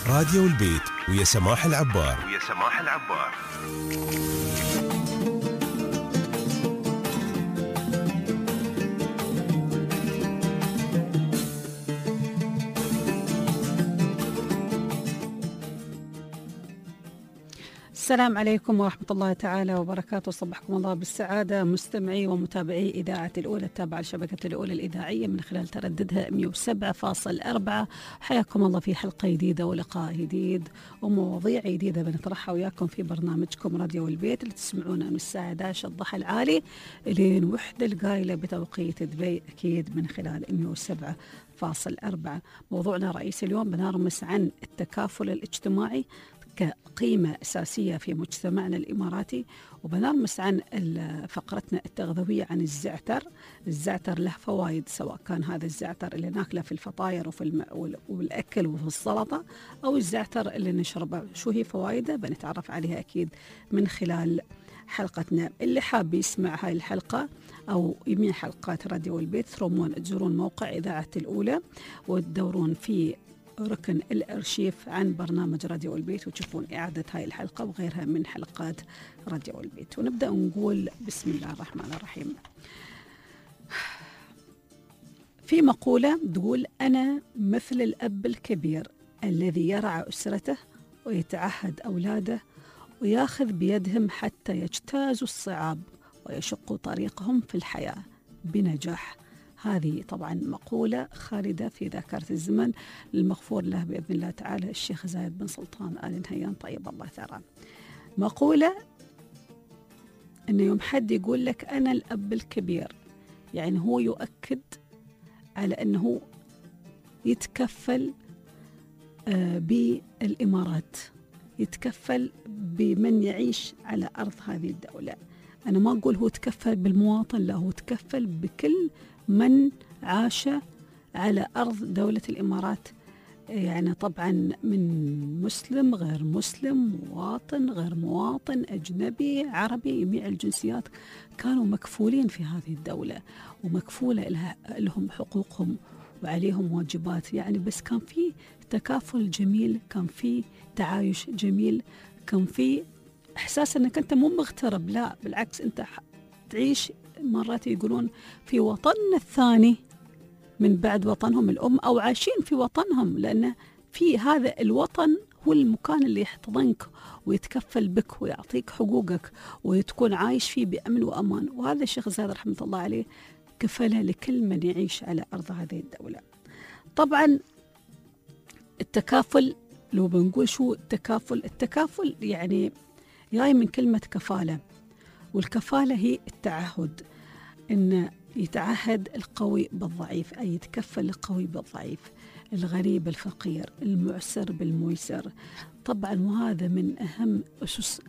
راديو البيت ويا سماح العبار. السلام عليكم ورحمة الله تعالى وبركاته. صبحكم الله بالسعادة مستمعي ومتابعي إذاعة الأولى التابعة لشبكة الأولى الإذاعية من خلال ترددها 107.4. حياكم الله في حلقة جديدة ولقاء جديد ومواضيع جديدة بنطرحها وياكم في برنامجكم راديو البيت اللي تسمعونه من الساعة 11 الضحى العالي لين وحدة القايلة بتوقيت دبي، أكيد من خلال 107.4. موضوعنا الرئيسي اليوم بنرمس عن التكافل الاجتماعي كقيمة أساسية في مجتمعنا الإماراتي، وبنرمس عن فقرتنا التغذوية عن الزعتر. الزعتر له فوائد، سواء كان هذا الزعتر اللي ناكله في الفطاير والأكل وفي السلطة، أو الزعتر اللي نشربه. شو هي فوائده؟ بنتعرف عليها أكيد من خلال حلقتنا. اللي حاب يسمع هاي الحلقة أو يمين حلقات راديو البيت تزورون موقع إذاعة الأولى وتدورون في ركن الأرشيف عن برنامج راديو البيت وتشوفون إعادة هاي الحلقة وغيرها من حلقات راديو البيت. ونبدأ نقول بسم الله الرحمن الرحيم. في مقولة تقول: أنا مثل الأب الكبير الذي يرعى أسرته ويتعهد أولاده وياخذ بيدهم حتى يجتازوا الصعاب ويشقوا طريقهم في الحياة بنجاح. هذه طبعا مقولة خالدة في ذاكرة الزمن المغفور له بإذن الله تعالى الشيخ زايد بن سلطان آل نهيان طيب الله ثراه. مقولة أن يوم حد يقول لك أنا الأب الكبير، يعني هو يؤكد على أنه يتكفل بالإمارات، يتكفل بمن يعيش على أرض هذه الدولة. أنا ما أقول هو تكفل بالمواطن، لا، هو تكفل بكل من عاش على أرض دولة الإمارات، يعني طبعا من مسلم غير مسلم، مواطن غير مواطن، أجنبي عربي، جميع الجنسيات كانوا مكفولين في هذه الدولة ومكفولة لهم حقوقهم وعليهم واجبات. يعني بس كان في تكافل جميل، كان في تعايش جميل، كان في إحساس أنك أنت مو مغترب، لا بالعكس أنت تعيش مرات يقولون في وطننا الثاني من بعد وطنهم الأم، أو عايشين في وطنهم، لأن في هذا الوطن هو المكان اللي يحتضنك ويتكفل بك ويعطيك حقوقك وتكون عايش فيه بأمن وأمان. وهذا الشيخ زايد رحمة الله عليه كفله لكل من يعيش على أرض هذه الدولة. طبعا التكافل، لو بنقول شو التكافل، التكافل يعني جاي من كلمة كفالة، والكفالة هي التعهد، إن يتعهد القوي بالضعيف، أي يتكفل القوي بالضعيف، الغريب الفقير، المعسر بالميسر. طبعا وهذا من أهم أسس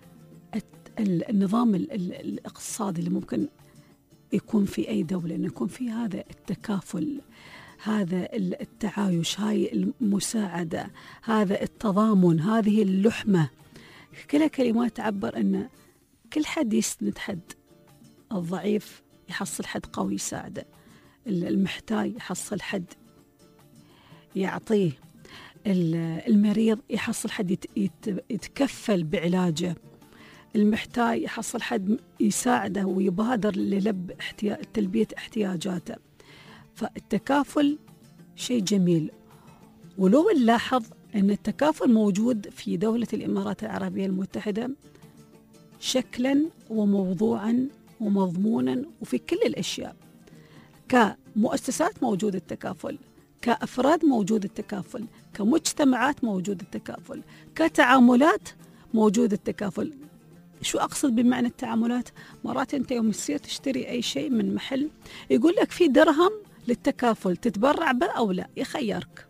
النظام الاقتصادي اللي ممكن يكون في أي دولة، إنه يكون في هذا التكافل، هذا التعايش، هاي المساعدة، هذا التضامن، هذه اللحمة. كلها كلمات تعبر أن كل حد يسند حد، الضعيف يحصل حد قوي يساعده، المحتاج يحصل حد يعطيه، المريض يحصل حد يتكفل بعلاجه، المحتاج يحصل حد يساعده ويبادر تلبية احتياجاته. فالتكافل شيء جميل. ولو نلاحظ أن التكافل موجود في دولة الإمارات العربية المتحدة شكلا وموضوعا ومضمونا وفي كل الأشياء. كمؤسسات موجود التكافل، كأفراد موجود التكافل، كمجتمعات موجود التكافل، كتعاملات موجود التكافل. شو أقصد بمعنى التعاملات؟ مرات أنت يوم تصير تشتري أي شيء من محل يقول لك في درهم للتكافل، تتبرع به أو لا، يخيرك.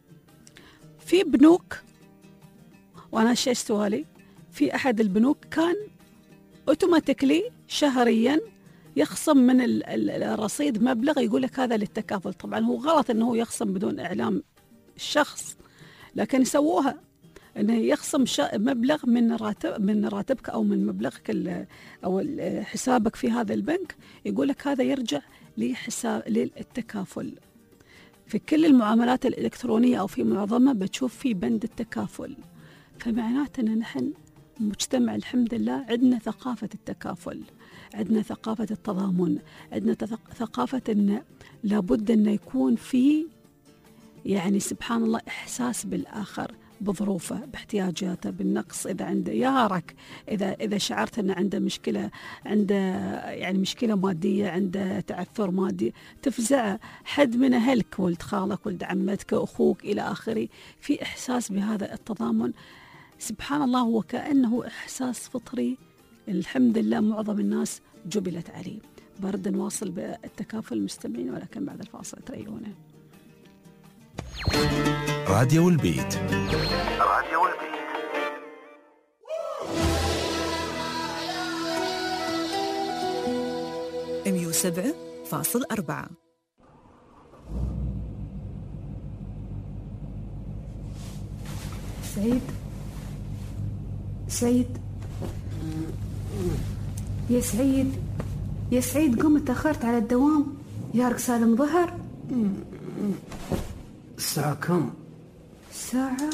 في بنوك، وأنا شيء سؤالي، في أحد البنوك كان اوتوماتيكلي شهريا يخصم من الرصيد مبلغ يقول لك هذا للتكافل. طبعا هو غلط انه يخصم بدون اعلام الشخص، لكن يسووها انه يخصم مبلغ من راتبك او من مبلغك او حسابك في هذا البنك، يقول لك هذا يرجع لحساب للتكافل. في كل المعاملات الإلكترونية أو في معظمها بتشوف في بند التكافل. فمعناته أن نحن مجتمع الحمد لله عندنا ثقافة التكافل، عندنا ثقافة التضامن، عندنا ثقافة أن لابد أن يكون في يعني سبحان الله إحساس بالآخر، بظروفه، باحتياجاته، بالنقص، إذا عنده يارك، إذا شعرت أن عنده مشكلة، عنده يعني مشكلة مادية، عنده تعثر مادي، تفزعه. حد من أهلك، ولد خالك، ولد عمتك، أخوك إلى آخره، في إحساس بهذا التضامن. سبحان الله، هو كأنه إحساس فطري الحمد لله معظم الناس جبلت عليه. برد نواصل بالتكافل المستمعين، ولكن بعد الفاصل تريونه. راديو البيت. راديو البيت. MU7.4. سعيد يا سعيد يا سعيد، قم، تأخرت على الدوام. يارك سالم ظهر. الساعة كم؟ الساعة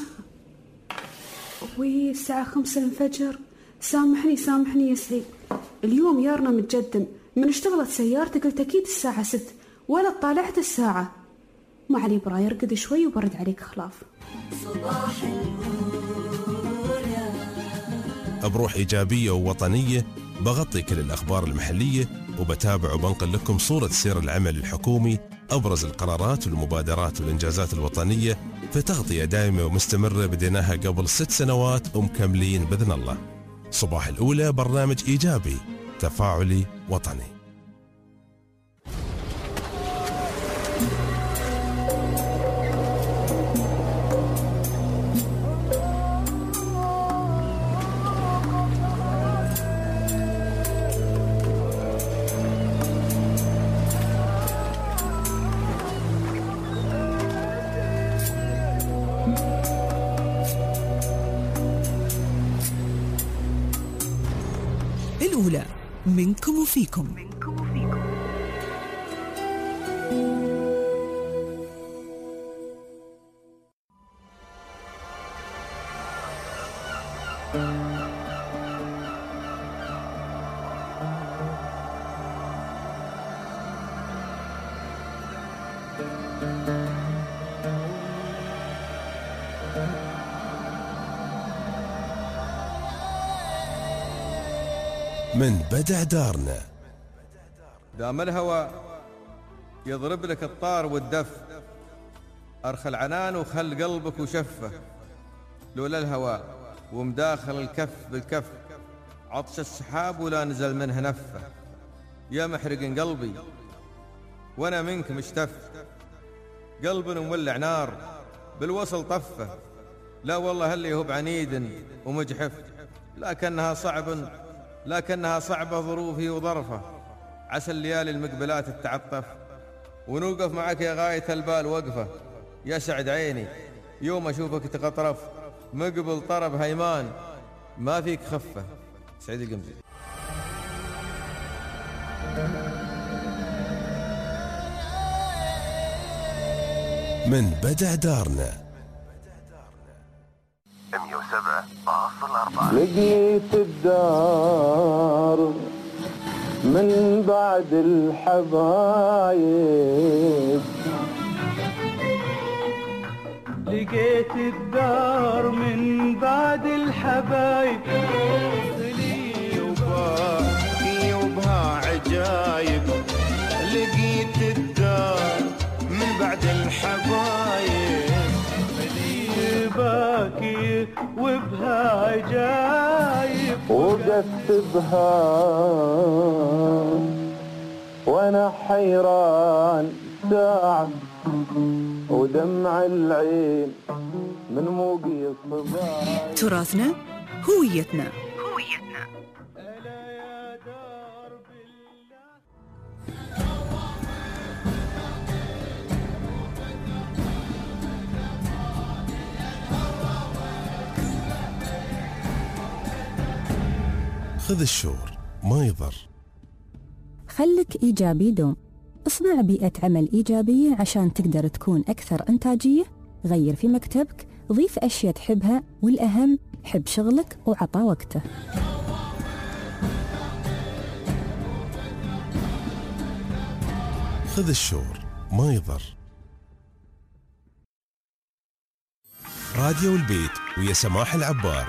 الساعة 5 الفجر. سامحني يا سعيد، اليوم يارنا متجدم، من اشتغلت سيارتي قلت أكيد الساعة 6 ولا طالعت الساعة. ما علي براي، ارقد شوي وبرد عليك خلاف. صباح بروح إيجابية ووطنية بغطي كل الأخبار المحلية، وبتابع وبنقل لكم صورة سير العمل الحكومي، أبرز القرارات والمبادرات والإنجازات الوطنية، في تغطية دائمة ومستمرة بديناها قبل 6 سنوات ومكملين بإذن الله. صباح الأولى برنامج إيجابي تفاعلي وطني. الأولى منكم وفيكم. من بدع دارنا. دام الهوى يضرب لك الطار والدف، أرخى العنان وخل قلبك وشفه. لولا الهوى ومداخل الكف بالكف، عطش السحاب ولا نزل منه نفه. يا محرق قلبي وانا منك مشتف، قلب مولع نار بالوصل طفه. لا والله اللي هو بعنيد ومجحف، لكنها صعبة ظروفي وظرفه. عسى الليالي المقبلات تتعطف، ونوقف معك يا غاية البال وقفه. يا سعد عيني يوم أشوفك تقطرف، مقبل طرب هيمان ما فيك خفة. سعيد القمزي. من بدع دارنا. 107.4. لقيت الدار من بعد الحبايب، لقيت الدار من بعد الحبايب، لي وباقي وبها عجايب. لقيت الدار من بعد الحبايب، لي باقي وبها عجايب. وقفت بها وانا حيران ساعة، ودمع العين من موقي الصباح. تراثنا هويتنا. خذ الشور ما يضر. خلك إيجابي دوم. اصنع بيئة عمل إيجابية عشان تقدر تكون أكثر إنتاجية. غير في مكتبك، ضيف أشياء تحبها، والأهم حب شغلك وعطى وقته. خذ الشور ما يضر. راديو البيت ويا سماح العبار.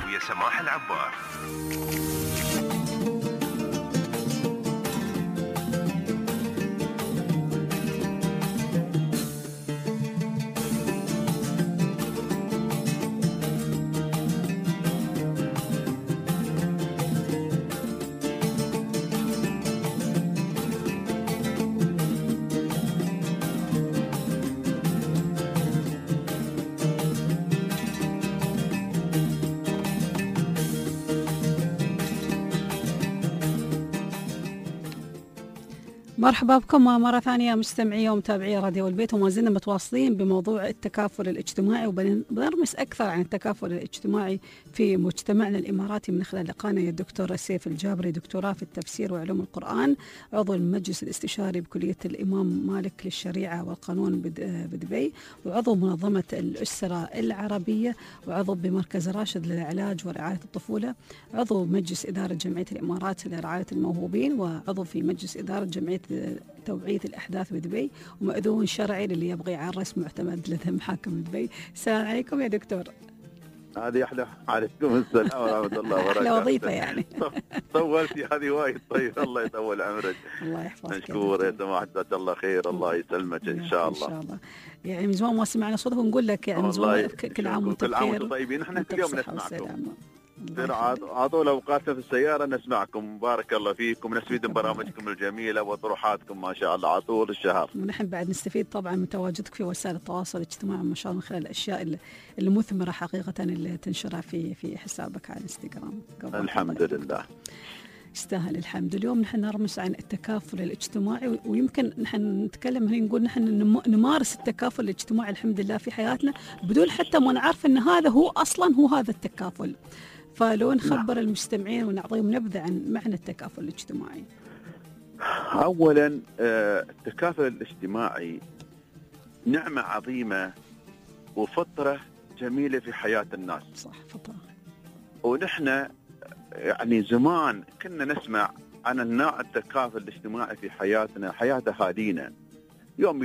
مرحبا بكم مرة ثانية مستمعي ومتابعي راديو البيت، وما زلنا متواصلين بموضوع التكافل الاجتماعي، وبنرمس أكثر عن التكافل الاجتماعي في مجتمعنا الإماراتي من خلال لقانا الدكتور سيف الجابري، دكتوراه في التفسير وعلوم القرآن، عضو المجلس الاستشاري بكلية الإمام مالك للشريعة والقانون بدبي، وعضو منظمة الأسرة العربية، وعضو بمركز راشد للعلاج ورعاية الطفولة، عضو مجلس إدارة جمعية الإمارات لرعاية الموهوبين، وعضو في مجلس إدارة جمعية توعية الأحداث بدبي، ومأذون شرعي للي يبغي يعرس معتمد لدى محاكم دبي. السلام عليكم يا دكتور. هذه أحلى. عليكم السلام ورحمة الله وبركاته. أحلى وظيفة يعني. طولتي هذه وايد. طيب الله يطول عمرك. الله يحفظك. مشكور يا سماحة، جزاك الله خير. الله يسلمك إن شاء الله. إن شاء الله. يعني من زمان ما سمعنا صوتك، ونقول لك يعني من زمان كل عام وأنت بخير. كل عام وأنتم طيبين. نحن كل يوم نسمعكم. عطوا أوقاتنا في السيارة نسمعكم. بارك الله فيكم، نستفيد من برامجكم الجميلة وطروحاتكم ما شاء الله على طول الشهر. ونحن بعد نستفيد طبعا من تواجدك في وسائل التواصل الاجتماعي ما شاء الله، من خلال الأشياء المثمرة حقيقة اللي تنشرها في حسابك على الانستغرام. الحمد لله. يستاهل الحمد. اليوم نحن نرمس عن التكافل الاجتماعي، ويمكن نحن نتكلم هنا نقول نحن نمارس التكافل الاجتماعي الحمد لله في حياتنا بدون حتى ما نعرف أن هذا هو أصلا هو هذا التكافل. فلو نخبر المستمعين ونعطيهم نبذة عن معنى التكافل الاجتماعي. أولا التكافل الاجتماعي نعمة عظيمة وفطرة جميلة في حياة الناس. صح، فطرة. ونحن يعني زمان كنا نسمع عن النوع التكافل الاجتماعي في حياتنا، حياة أهالينا. يوم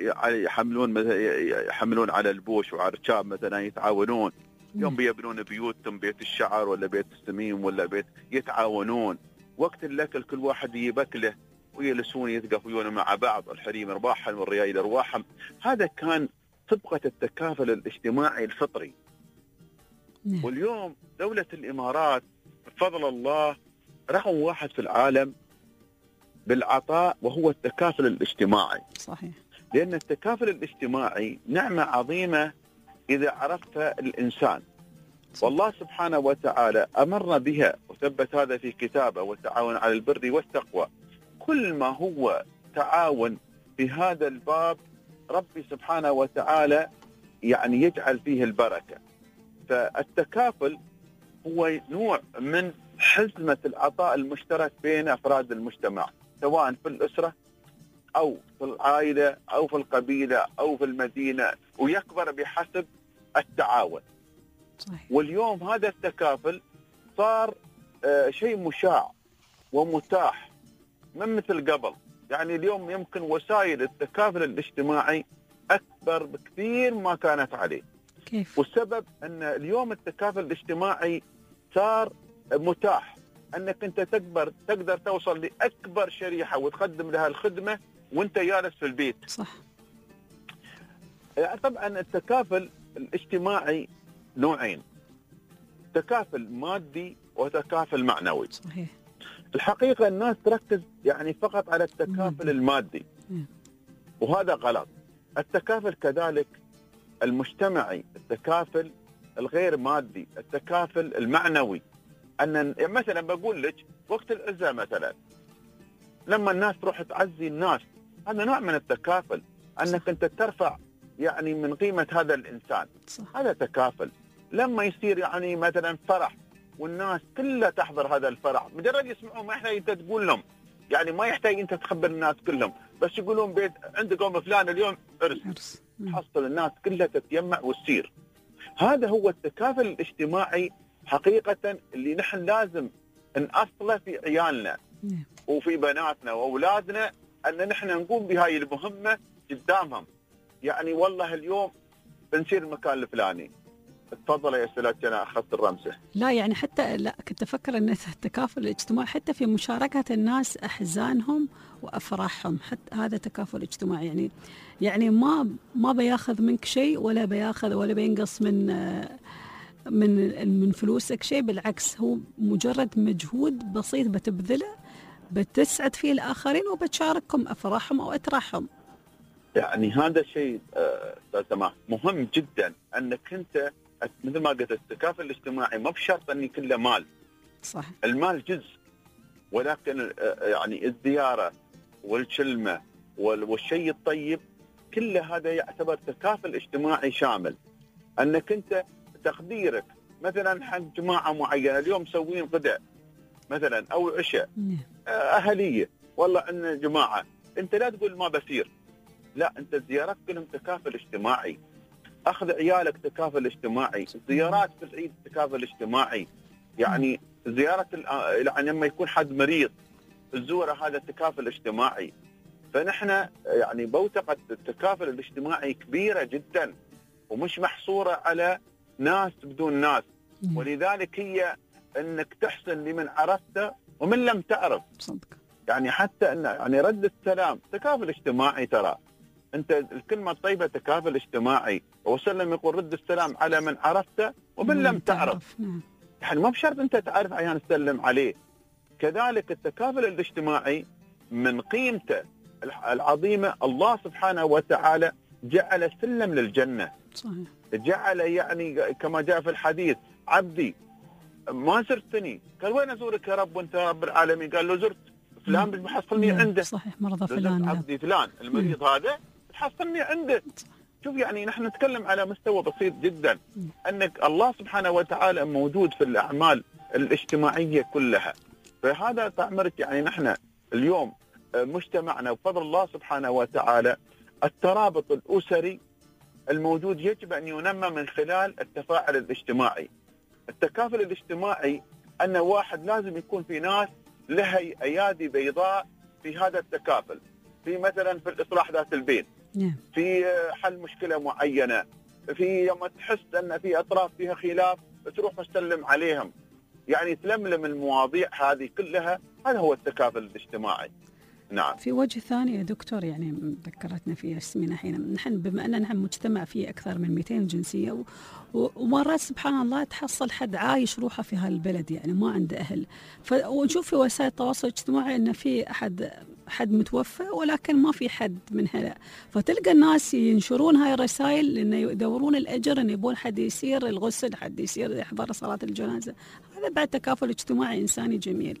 يحملون على البوش وعلى الركاب مثلا، يتعاونون. يوم بيبنون بيوتهم، بيت الشعر ولا بيت السميم ولا بيت، يتعاونون. وقت الأكل كل واحد يجيب أكله ويجلسون يتقفون مع بعض، الحريم أرواحهم والريايل أرواحهم. هذا كان طبقة التكافل الاجتماعي الفطري. واليوم دولة الإمارات بفضل الله رقم 1 في العالم بالعطاء، وهو التكافل الاجتماعي. صحيح. لأن التكافل الاجتماعي نعمة عظيمة إذا عرفها الإنسان. والله سبحانه وتعالى أمرنا بها وثبت هذا في كتابه، والتعاون على البر والتقوى. كل ما هو تعاون في هذا الباب ربي سبحانه وتعالى يعني يجعل فيه البركة. فالتكافل هو نوع من حزمة العطاء المشترك بين أفراد المجتمع، سواء في الأسرة أو في العائلة أو في القبيلة أو في المدينة، ويكبر بحسب التعاون. صحيح. واليوم هذا التكافل صار شيء مشاع ومتاح من مثل قبل. يعني اليوم يمكن وسائل التكافل الاجتماعي أكبر بكثير ما كانت عليه. كيف؟ والسبب أن اليوم التكافل الاجتماعي صار متاح، أنك أنت تقدر توصل لأكبر شريحة وتقدم لها الخدمة وانت جالس في البيت. صح. يعني طبعا التكافل الاجتماعي نوعين، تكافل مادي وتكافل معنوي. صحيح. الحقيقة الناس تركز يعني فقط على التكافل المادي، وهذا غلط. التكافل كذلك المجتمعي، التكافل الغير مادي، التكافل المعنوي. أن مثلا بقول لك وقت العزة مثلا، لما الناس تروح تعزي الناس، هذا نوع من التكافل، أنك أنت ترفع يعني من قيمة هذا الإنسان. صح. هذا تكافل. لما يصير يعني مثلا فرح والناس كلها تحضر هذا الفرح، مجرد يسمعون، ما يحتاج أنت تقول لهم، يعني ما يحتاج أنت تخبر الناس كلهم، بس يقولون بيت عند قوم فلان اليوم عرس، تحصل الناس كلها تتجمع وتصير. هذا هو التكافل الاجتماعي حقيقة اللي نحن لازم نأصله في عيالنا وفي بناتنا وأولادنا، أن نحن نقوم بهاي المهمة قدامهم. يعني والله اليوم بنسير المكان الفلاني، تفضل يا استاذ، انا اخذت الرمزه. لا يعني حتى لا، كنت افكر ان التكافل الاجتماعي حتى في مشاركه الناس احزانهم وافراحهم، حتى هذا تكافل اجتماعي. يعني ما بياخذ منك شيء ولا بياخذ ولا بينقص من فلوسك شيء، بالعكس هو مجرد مجهود بسيط بتبذله بتسعد فيه الاخرين وبتشاركهم افراحهم او اتراحهم. يعني هذا شيء استاذ سماح مهم جدا، انك انت مثل ما قلت التكافل الاجتماعي ما بشرط ان كله مال. صح. المال جزء، ولكن يعني الزياره والكلمه والشيء الطيب كل هذا يعتبر تكافل اجتماعي شامل. انك انت تقديرك مثلا حق جماعه معينه، اليوم مسوين غداء مثلا او عشاء اهليه، والله ان جماعه، انت لا تقول ما بسير، لا، انت زيارتك لهم تكافل اجتماعي، اخذ عيالك تكافل اجتماعي، زيارات في العيد تكافل اجتماعي، يعني زياره يعني لما يكون حد مريض الزوره هذا تكافل اجتماعي. فنحن يعني بوتقه التكافل الاجتماعي كبيره جدا ومش محصوره على ناس بدون ناس، ولذلك هي انك تحسن لمن عرفته ومن لم تعرف. صدق. يعني حتى ان يعني رد السلام تكافل اجتماعي، ترى انت الكلمه الطيبه تكافل اجتماعي، وسلم يقول رد السلام على من عرفته ومن لم تعرف. يعني ما بشرط انت تعرف عشان تسلم عليه. كذلك التكافل الاجتماعي من قيمته العظيمه، الله سبحانه وتعالى جعل سلم للجنه. صحيح. جعل يعني كما جاء في الحديث: عبدي ما زرتني، قال وين ازورك يا رب وانت رب العالمين؟ قال له زرت فلان بتحصلني عنده. صحيح، مرضى فلان، عبدي فلان المريض هذا تحصلني عنده. شوف يعني نحن نتكلم على مستوى بسيط جدا، انك الله سبحانه وتعالى موجود في الاعمال الاجتماعيه كلها. فهذا تعمرك يعني نحن اليوم مجتمعنا بفضل الله سبحانه وتعالى الترابط الاسري الموجود يجب ان ينمى من خلال التفاعل الاجتماعي. التكافل الاجتماعي ان واحد لازم يكون في ناس لها ايادي بيضاء في هذا التكافل، في مثلا في الاصلاح ذات البين، في حل مشكله معينه، في يوم تحس ان في اطراف فيها خلاف تروح تسلم عليهم، يعني تلملم المواضيع هذه كلها. هذا هو التكافل الاجتماعي. نعم. في وجه ثاني يا دكتور، يعني ذكرتنا فيه ياسمين حين نحن بما أننا نحن مجتمع فيه أكثر من 200 جنسية، ومرات سبحان الله تحصل حد عايش روحه في هالبلد يعني ما عنده أهل، ونشوف في وسائل التواصل الاجتماعي أن في حد متوفى ولكن ما في حد من هلا، فتلقى الناس ينشرون هاي الرسائل لأنه يدورون الأجر، أن يبون حد يسير الغسل، حد يسير يحضر صلاة الجنازة. هذا بعد تكافل اجتماعي إنساني جميل.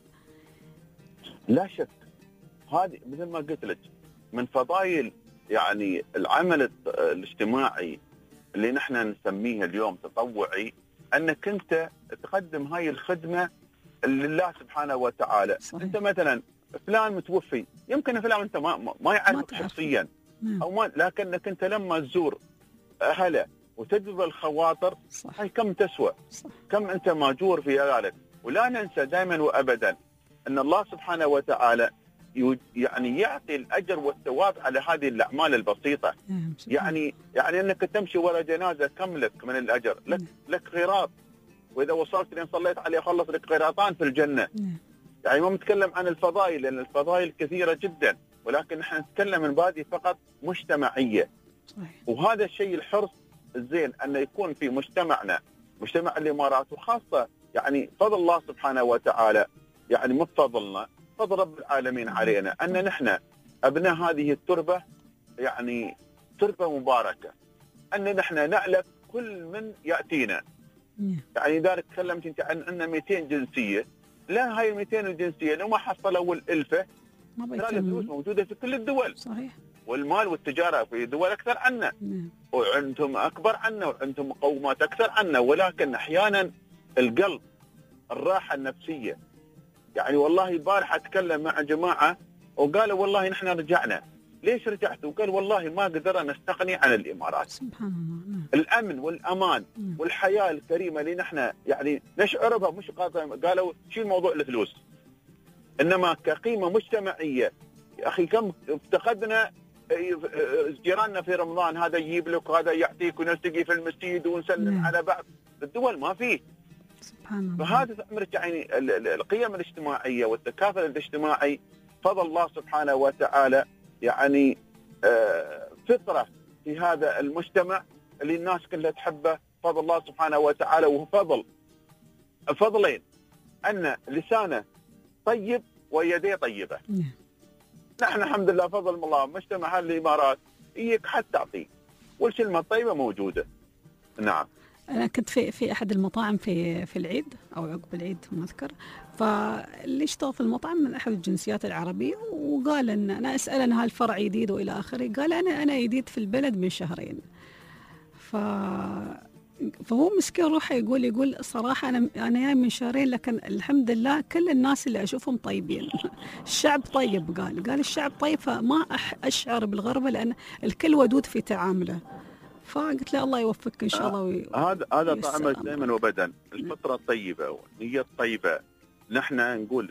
لا شك، هذه مثل ما قلت لك من فضائل يعني العمل الاجتماعي اللي نحن نسميه اليوم تطوعي، انك انت تقدم هاي الخدمه لله سبحانه وتعالى. صحيح. انت مثلا فلان متوفي، يمكن فلان انت ما يعرفك شخصيا او ما، لكنك انت لما تزور اهله وتجبر الخواطر، هاي كم تسوى. صح. كم انت ماجور في ذلك. ولا ننسى دائما وابدا ان الله سبحانه وتعالى يعني يعطي الاجر والثواب على هذه الاعمال البسيطه. يعني انك تمشي وراء جنازه كم لك من الاجر؟ لك قيراط، واذا وصلت لين صليت عليه خلص لك قيراطان في الجنه. يعني ما نتكلم عن الفضائل لان الفضائل كثيره جدا، ولكن نحن نتكلم من بادي فقط مجتمعيه. وهذا الشيء الحرص الزين ان يكون في مجتمعنا، مجتمع الامارات، وخاصه يعني فضل الله سبحانه وتعالى، يعني مو بفضلنا، فضل رب العالمين علينا ان نحن ابناء هذه التربه، يعني تربه مباركه، ان نحن نألف كل من ياتينا. يعني ذلك تكلمت انت عن ان 200 جنسيه، لا هاي 200 الجنسيه لو ما حصلوا الالفه الفلوس موجوده في كل الدول. صحيح. والمال والتجاره في دول اكثر عنا، وعندهم اكبر عنا، وعندهم مقومات اكثر عنا، ولكن احيانا القلب، الراحه النفسيه. يعني والله البارحه اتكلم مع جماعه وقالوا والله نحن رجعنا ليش رجعت؟ وقال والله ما قدرنا نستغني عن الإمارات. سبحان الله. الأمن والأمان والحياة الكريمة اللي نحن يعني نشعر بها، مش قالوا شيل موضوع الفلوس، إنما كقيمة مجتمعية. يا أخي كم افتقدنا جيراننا في رمضان، هذا يجيب لك وهذا يعطيك ونلتقي في المسجد ونسلم على بعض. الدول ما فيه. سبحان الله. فهذا تعمل يعني القيم الاجتماعية والتكافل الاجتماعي فضل الله سبحانه وتعالى، يعني فطرة في هذا المجتمع اللي الناس كلها تحبه، فضل الله سبحانه وتعالى. وهو فضلين، أن لسانه طيب ويديه طيبة. نحن الحمد لله فضل الله مجتمع الإمارات إيك حتى تعطي والكلمة الطيبة موجودة. نعم. أنا كنت في أحد المطاعم في العيد أو عقب العيد ما أذكر، فاللي اشتغل في المطعم من أحد الجنسيات العربية، وقال إن أنا أسأل أن هالفرع جديد وإلى آخره، قال أنا جديد في البلد من شهرين. فهو مسكين روحه يقول صراحة أنا جاي من شهرين، لكن الحمد لله كل الناس اللي أشوفهم طيبين. الشعب طيب، قال الشعب طيب، فما أشعر بالغربة لأن الكل ودود في تعامله. فقلت له الله يوفقك إن شاء الله. هذا طعم دائما وبدن، الفطرة الطيبة والنية الطيبة. نحن نقول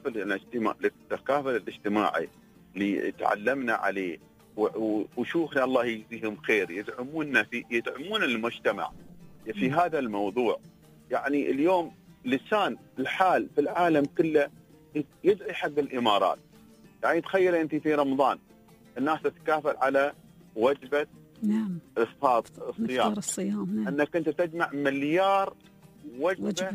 التكافل الاجتماعي اللي تعلمنا عليه، وشوخنا الله يجزيهم خير يدعمون المجتمع في هذا الموضوع. يعني اليوم لسان الحال في العالم كله يدعي حق الإمارات. يعني تخيل أنت في رمضان الناس تتكافل على وجبة نعم الصيام. نعم. أنك أنت تجمع مليار وجبة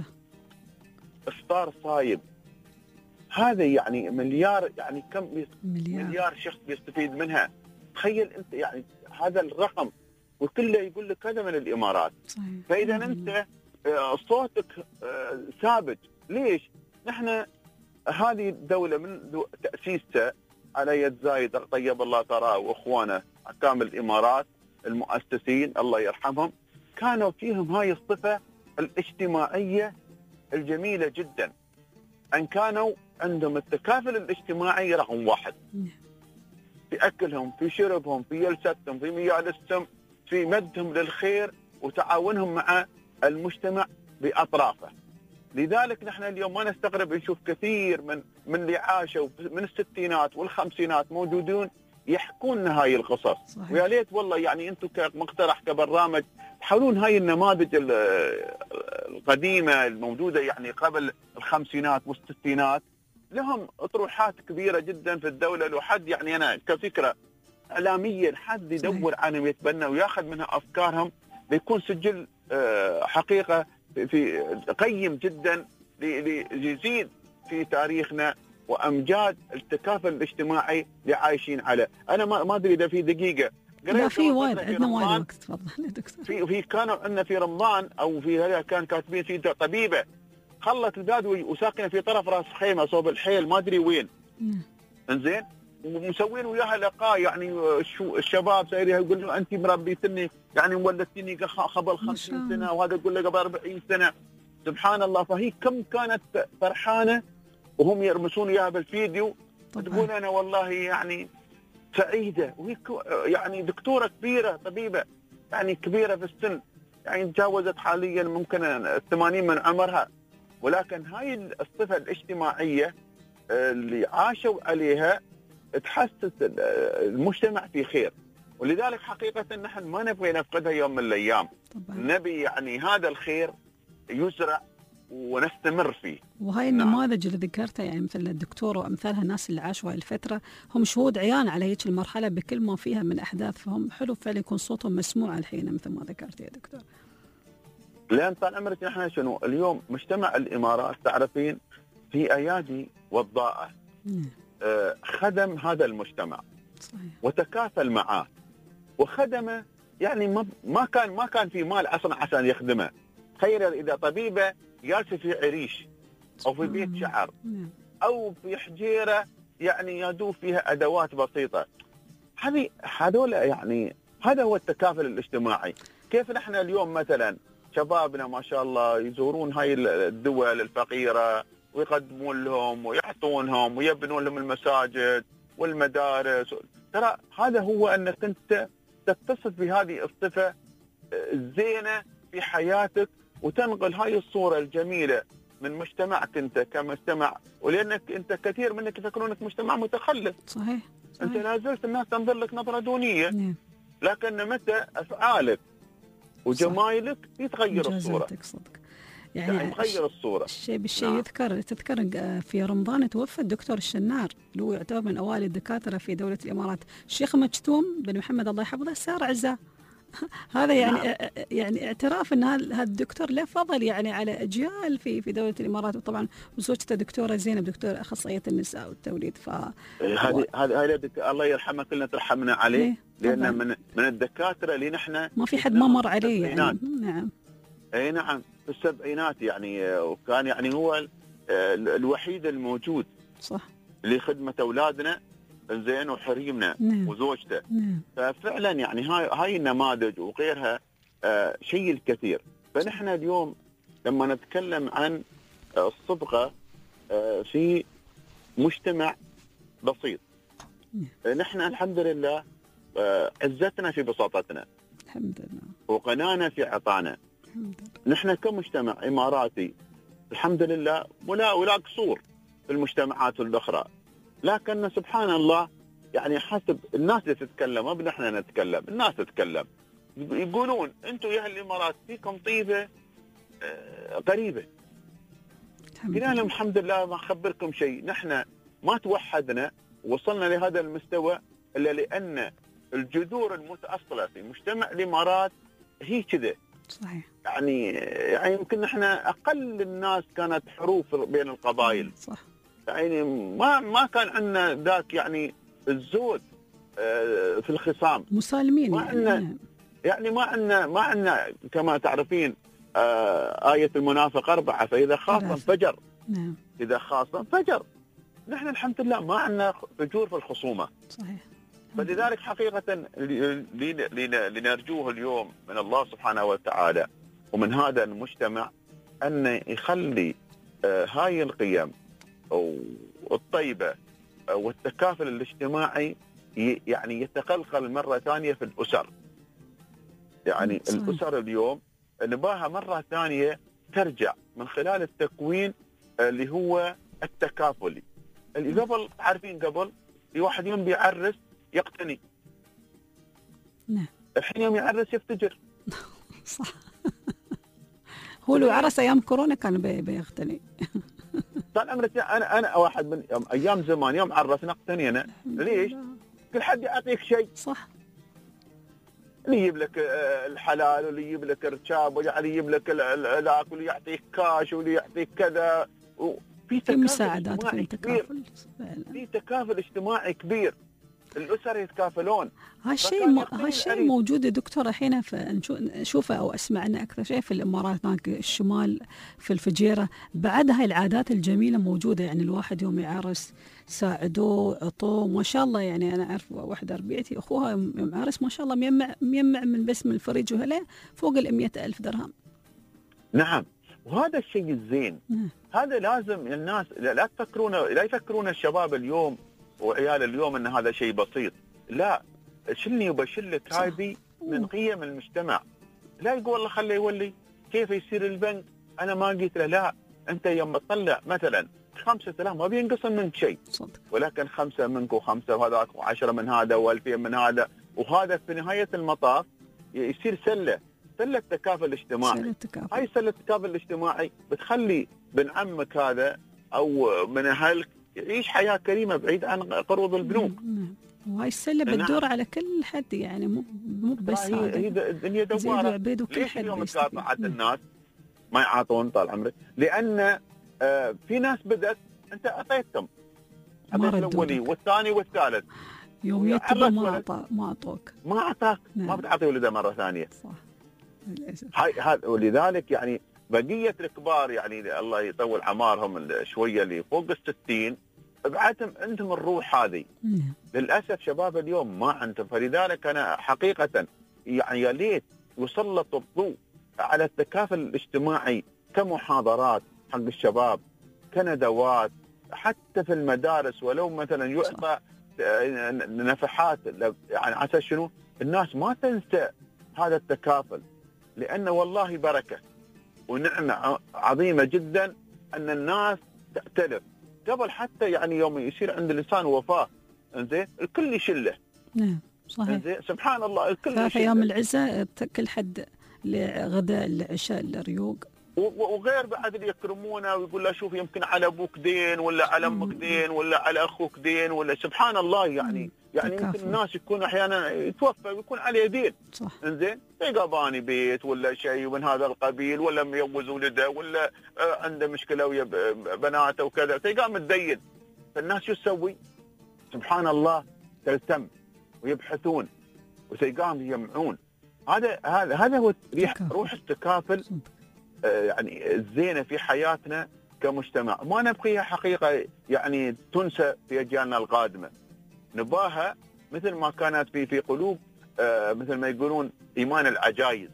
إفطار صايم. هذا يعني مليار، يعني كم مليار شخص بيستفيد منها. تخيل أنت يعني هذا الرقم، وكله يقول لك هذا من الإمارات. صحيح. فإذا أنت صوتك ثابت. ليش؟ نحن هذه الدولة من تأسيسها على يد زايد طيب الله تراه وإخوانه حكام الإمارات المؤسسين الله يرحمهم، كانوا فيهم هاي الصفة الاجتماعية الجميلة جدا، أن كانوا عندهم التكافل الاجتماعي رقم واحد في أكلهم، في شربهم، في جلستهم، في مجالسهم، في مدهم للخير وتعاونهم مع المجتمع بأطرافه. لذلك نحن اليوم ما نستغرب نشوف كثير من اللي عاشوا من الستينات والخمسينات موجودون يحكون هاي القصص. صحيح. ويا ليت والله يعني انتم كمقترح كبرنامج تحاولون هاي النماذج القديمة الموجودة يعني قبل الخمسينات والستينات، لهم اطروحات كبيرة جدا في الدولة. لو حد يعني أنا كفكرة إعلامية حد يدور عنهم يتبنى وياخذ منها أفكارهم، بيكون سجل حقيقة في قيم جدا ليزيد في تاريخنا وأمجاد التكافل الاجتماعي اللي عايشين عليه. أنا ما أدري إذا في دقيقة. لا في وايد، عندنا وايد وقت. تفضل يا دكتور. في كانوا عندنا في رمضان أو في هذا كان كاتبين في طبيبة خلت البلاد وساكنه في طرف راس خيمه صوب الحيل ما ادري وين. انزين ومسوين وياها لقاء، يعني الشباب سايرها يقول له انت مربيتني يعني ولدتني قبل 50 سنه وهذا يقول له قبل 40 سنه. سبحان الله. فهي كم كانت فرحانه وهم يرمسون اياها بالفيديو، تقول انا والله يعني سعيده. وهي يعني دكتوره كبيره طبيبه يعني كبيره في السن، يعني تجاوزت حاليا ممكن 80 من عمرها، ولكن هاي الصفة الاجتماعية اللي عاشوا عليها تحسس المجتمع في خير. ولذلك حقيقة نحن ما نبغي نفقدها يوم من الأيام. طبعا. نبي يعني هذا الخير يزرع ونستمر فيه. وهاي النماذج اللي ذكرتها يعني مثل الدكتور وأمثالها الناس اللي عاشوا هاي الفترة هم شهود عيان على هيك المرحلة بكل ما فيها من أحداث، فهم حلو فعلا يكون صوتهم مسموع الحين مثل ما ذكرت يا دكتور. لأن طال عمرك نحن شنو اليوم مجتمع الإمارات تعرفين في أيادي وضاءة خدم هذا المجتمع. صحيح. وتكافل معه وخدمه، يعني ما كان في مال أصلا عشان يخدمه. تخيل إذا طبيبة جالسة في عريش أو في بيت شعر أو في حجيرة يعني يدوب فيها أدوات بسيطة، هذول يعني هذا هو التكافل الاجتماعي. كيف نحن اليوم مثلا شبابنا ما شاء الله يزورون هاي الدول الفقيرة ويقدمون لهم ويعطونهم ويبنون لهم المساجد والمدارس، ترى هذا هو أنك أنت تتصف بهذه الصفة الزينة في حياتك، وتنقل هاي الصورة الجميلة من مجتمعك أنت كمجتمع، ولأنك أنت كثير منك يفكرونك مجتمع متخلف. صحيح. أنت لازلت الناس تنظر لك نظرة دونية. لكن متى أفعالك وجمايلك يتغير الصورة. صدق. يعني تغير الصورة. الشيء بالشيء تذكر في رمضان توفى الدكتور الشنار اللي هو يعتبر من أوائل الدكاترة في دولة الإمارات، الشيخ مجتوم بن محمد الله يحفظه سار عزاه. هذا يعني اعتراف ان هذا الدكتور له فضل يعني على اجيال في دوله الامارات، وطبعا وزوجته دكتوره زينب دكتوره اخصائيه النساء والتوليد. هذه الله يرحمه كلنا ترحمنا عليه، لان من الدكاتره اللي نحن ما في حد ما مر عليه يعني. نعم. اي نعم، في السبعينات يعني، وكان يعني هو الوحيد الموجود صح لخدمه اولادنا زين وحريمنا. نعم. وزوجته. نعم. ففعلا يعني هاي النماذج وغيرها شيء الكثير. فنحن اليوم لما نتكلم عن الصبغة في مجتمع بسيط، نحن الحمد لله عزتنا في بساطتنا، الحمد لله، وقنانا في عطانا. نحن كمجتمع إماراتي الحمد لله ولا قصور في المجتمعات الأخرى، لكن سبحان الله يعني حسب الناس اللي تتكلم، ما بنحن نتكلم، الناس تتكلم يقولون انتم يا الامارات فيكم طيبه قريبه. قلنا لهم الحمد لله ما اخبركم شيء، نحن ما توحدنا وصلنا لهذا المستوى الا لان الجذور المتاصله في مجتمع الامارات هي كذا. صحيح. يعني يمكن نحن اقل الناس كانت حروف بين القبائل. صح. يعني ما كان عندنا ذاك يعني الزود في الخصام، مسالمين يعني ما عندنا كما تعرفين آية المنافق 4، فإذا خاص انفجر. نعم. إذا خاص انفجر. نحن الحمد لله ما عندنا فجور في الخصومة. صحيح. فلذلك حقيقة لنرجوه اليوم من الله سبحانه وتعالى ومن هذا المجتمع أن يخلي هاي القيم والطيبة والتكافل الاجتماعي يعني يتقلقل مرة ثانية في الأسر. يعني صحيح. الأسر اليوم نباها مرة ثانية ترجع من خلال التكوين اللي هو التكافلي. اللي قبل عارفين قبل واحد يوم بيعرس يقتني. نعم. الحين يوم يعرس يفتجر. صح. هو لو عرس أيام كورونا كان بيغتني. طال عمرك أنا واحد من أيام زمان يوم عرسنا اقتنينا. ليش؟ كل حد يعطيك شيء. صح. اللي يجيب لك الحلال، واللي يجيب لك رشاب، واللي يجيب لك العلاق، واللي يعطيك كاش، واللي يعطيك كذا. في مساعدات، في تكافل، في تكافل اجتماعي كبير. الأسر يتكافلون. هالشيء موجود يا دكتور الحين نشوفه او اسمع عنه اكثر شيء في الامارات، هناك الشمال في الفجيره. بعد هاي العادات الجميله موجوده، يعني الواحد يوم يعرس ساعدوه عطوه ما شاء الله. يعني انا اعرف واحده ربيعتي اخوها يوم عرس ما شاء الله ميمع من بس من الفريج وهلا فوق 100,000 درهم. نعم، وهذا الشيء الزين. هذا لازم الناس لا يفكرون الشباب اليوم وعيال اليوم ان هذا شيء بسيط. لا، شلني وبشلك هذه من قيم المجتمع. لا يقول والله خليه يولي كيف يصير البنك، انا ما قلت له. لا، انت يوم تطلع مثلا 5,000 ما بينقصن منك شيء، ولكن 5 منك و5 وهذاك و10 من هذا و2000 من هذا، وهذا في نهايه المطاف يصير سله التكافل الاجتماعي. هاي سله التكافل الاجتماعي بتخلي بن عمك هذا او من اهلك يعيش حياه كريمه بعيد عن قروض البنوك. وهاي السله بتدور على كل حد، يعني مو بس هذا. هي الدنيا دواره. ليش اليوم تقاطعت الناس ما يعاطون طال عمرك؟ لان في ناس بدت انت اعطيتهم الاولي والثاني والثالث، يوم يتبع ما اعطوك، ما اعطاك. نعم. ما بتعطي ولده مره ثانيه. صح. هاي ولذلك يعني بقيه الكبار يعني الله يطول عمارهم شويه اللي فوق ال60 بعدهم عندهم الروح هذه. للاسف شباب اليوم ما عندهم. فلذلك انا حقيقه يعني يا ليت يسلط الضوء على التكافل الاجتماعي كمحاضرات حق الشباب، كندوات، حتى في المدارس، ولو مثلا يعطى نفحات، يعني عسى شنو الناس ما تنسى هذا التكافل، لأنه والله بركة ونعمة عظيمة جدا أن الناس تأتلف قبل حتى يعني يوم يصير عند الإنسان وفاة، إنزين الكل يشله. نعم صحيح. إنزين سبحان الله الكل يشله. في يوم العزاء كل حد لغداء العشاء الريوق، وغير بعد اللي يكرمونه ويقول له شوف يمكن على ابوك دين ولا على امك دين ولا على اخوك دين ولا سبحان الله يعني يمكن الناس يكون احيانا يتوفى ويكون عليه دين. صح. انزين تلقى باني بيت ولا شيء من هذا القبيل ولا ميوز ولده ولا عنده مشكله ويا بناته وكذا، تلقاه متدين. فالناس شو تسوي؟ سبحان الله تلتم ويبحثون وتلقاهم يجمعون. هذا هو روح التكافل يعني الزينة في حياتنا كمجتمع، ما نبقيها حقيقة يعني تنسى في أجيالنا القادمة، نباها مثل ما كانت في قلوب مثل ما يقولون إيمان العجايز.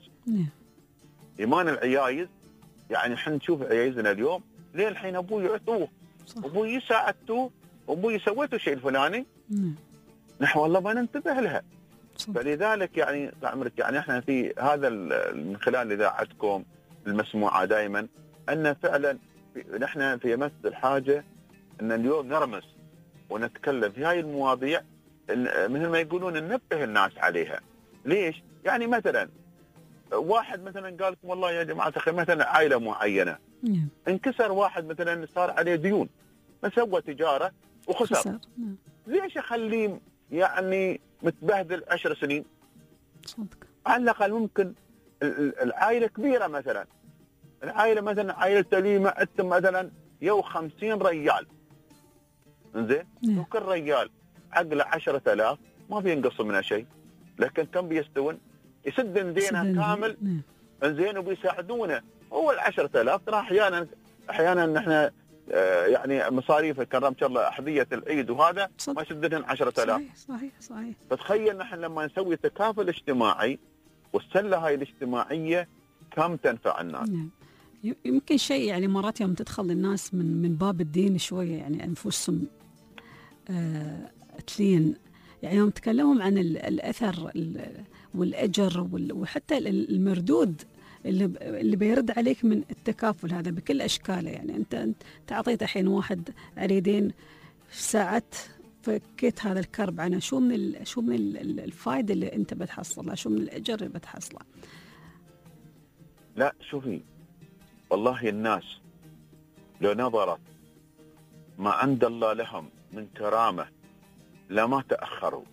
إيمان العجايز يعني احنا نشوف عجايزنا اليوم ليه الحين أبوي يعطوه، أبوي ساعدته، أبوي سويته الشيء الفلاني، نحن والله ما ننتبه لها. فلذلك يعني عمرك يعني احنا في هذا من خلال إذاعتكم المسموعة دائما أن فعلا نحن في مس الحاجة أن اليوم نرمس ونتكلم في هاي المواضيع مثل ما يقولون ننبه الناس عليها. ليش؟ يعني مثلا واحد مثلا قال لكم والله يا جماعة الخير مثلا عائلة معينة انكسر واحد مثلا صار عليه ديون ما سوى تجارة وخسر، ليش أخليه يعني متبهدل 10 سنين؟ صدق. على الأقل ممكن العائلة كبيرة مثلا، العائلة مثلا عائلة سليمة أنتم مثلا يو 50 ريال، إنزين وكل ريال عقله 10,000 ما بينقص منها شيء، لكن كم بيستون؟ يسدن دينها كامل، إنزين وبيساعدونه. هو ال 10,000 ترى أحيانا نحن يعني مصاريف كرمت الله أحذية العيد وهذا ما يسددن 10,000. صحيح. فتخيل نحن لما نسوي تكافل اجتماعي والسله هاي الاجتماعيه كم تنفع الناس. يمكن شيء يعني مرات يوم تدخل الناس من باب الدين شويه يعني انفسهم تلين، يعني يوم تكلمهم عن الاثر والاجر وحتى المردود اللي بيرد عليك من التكافل هذا بكل اشكاله. يعني انت اعطيت الحين واحد عريدين ساعات فكيت هذا الكرب عنه، شو من الفائده اللي انت بتحصلها، شو من الاجر اللي بتحصله. لا شوفي والله الناس لو نظرت ما عند الله لهم من كرامه لما تاخروا.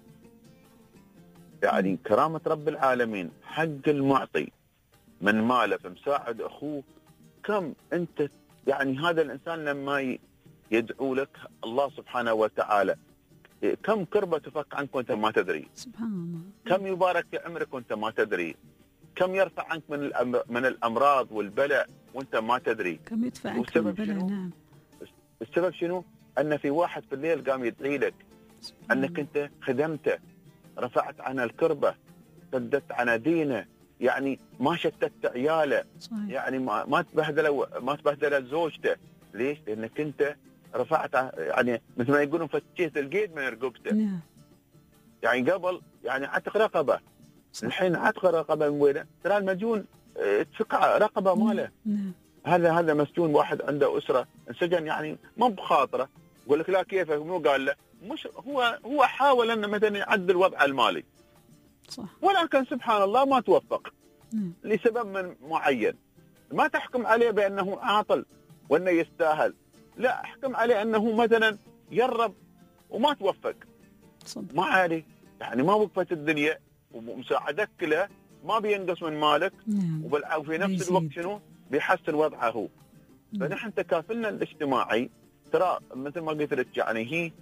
يعني كرامه رب العالمين حق المعطي من ماله فمساعد اخوه. كم انت يعني هذا الانسان لما يدعو لك الله سبحانه وتعالى كم كربة تفك عنك وانت ما تدري، سبحان الله. كم يبارك في عمرك وانت ما تدري، كم يرفع عنك من الامراض والبلاء وانت ما تدري، كم يدفع عنك من البلاء. نعم. السبب شنو؟ ان في واحد في الليل قام يدعي لك انك انت خدمته، رفعت عنه الكربة، سددت عنه دينه، يعني ما شتت عياله، يعني ما تبهدل زوجته. ليش؟ لانك انت رفعت يعني مثل ما يقولون فتشيت القيد من رقبته. يعني قبل يعني عتق رقبه، الحين عتق رقبه من وينه؟ ترى المجنون تفك رقبه ماله. هذا مسجون واحد عنده اسره انسجن، يعني ما بخاطره يقول لك لا كيف مو قال له، مش هو حاول انه مثلا يعدل وضعه المالي، صح، ولكن سبحان الله ما توفق لسبب من معين. ما تحكم عليه بانه عاطل وانه يستاهل، لا احكم عليه انه مثلا يرب وما توفق، ما عليه، يعني ما وقفت الدنيا ومساعدك كلها ما بينقص من مالك، وفي نفس الوقت شنو بيحسن وضعه هو. فنحن تكافلنا الاجتماعي ترى مثل ما قلت لك يعني هي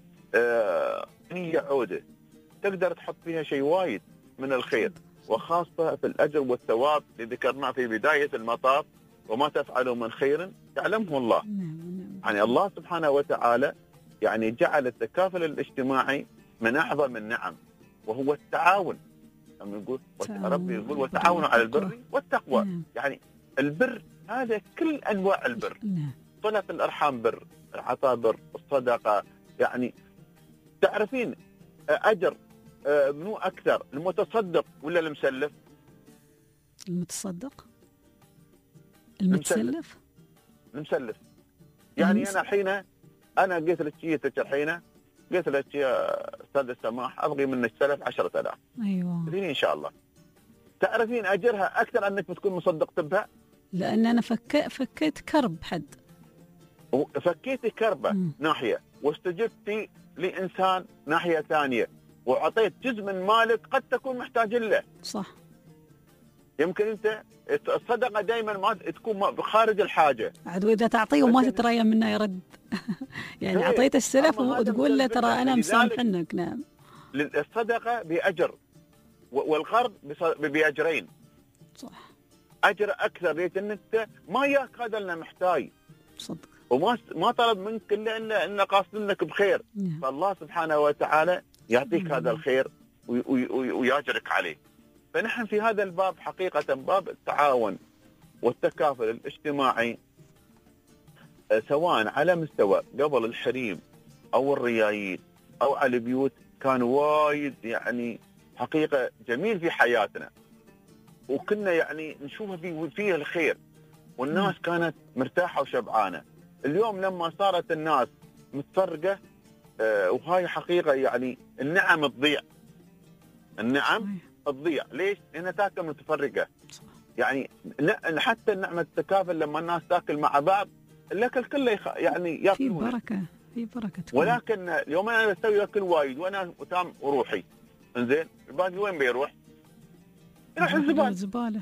نية عودة تقدر تحط فيها شيء وايد من الخير، وخاصة في الأجر والثواب اللي ذكرناه في بداية المطاف، وما تفعلوا من خير يعلمه الله. يعني الله سبحانه وتعالى يعني جعل التكافل الاجتماعي من أعظم النعم، وهو التعاون. يقول ربي يقول وتعاونوا على البر والتقوى. يعني البر هذا كل أنواع البر، صلة الأرحام بر، العطاء بر، الصدقة. يعني تعرفين اجر منو اكثر، المتصدق ولا المسلف؟ المتصدق، المتسلف، المسلف. يعني انا الحين انا قلت لك الحين قلت لك يا استاذ السماح ابغي منك سلف 10,000. ايوه ان شاء الله تعرفين اجرها اكثر انك بتكون مصدق بها، لان انا فكيت كرب حد، فكيتي كربه ناحيه واستجبتي لانسان ناحيه ثانيه، وعطيت جزء من مالك قد تكون محتاج له. صح. يمكن انت الصدقه دائما ما تكون خارج الحاجه، عاد واذا تعطيه وما تتريا منه يرد. يعني اعطيته السلف وتقول له ترى انا مسامحنك. نعم. الصدقه باجر والقرض باجرين. صح. اجر اكثر ليت انك ما ياك هذا اللي محتاج. صدق. وما طلب منك الا انه قاصد لك بخير. فالله سبحانه وتعالى يعطيك هذا الخير وياجرك عليه. فنحن في هذا الباب حقيقة باب التعاون والتكافل الاجتماعي، سواء على مستوى قبل الحريم أو الريايين أو على البيوت، كان وايد يعني حقيقة جميل في حياتنا، وكنا يعني نشوف فيه الخير، والناس كانت مرتاحة وشبعانة. اليوم لما صارت الناس متفرقة وهاي حقيقة يعني النعم تضيع. النعم تضيع ليش؟ لأنها تاكل متفرقة. يعني حتى نعمة التكافل لما الناس تاكل مع بعض الأكل كله يعني ياكلون في بركة، في بركة. ولكن اليوم أنا بسوي أكل وايد وأنا وتام وروحي، إنزين الباقي وين بيروح؟ يروح الزبالة.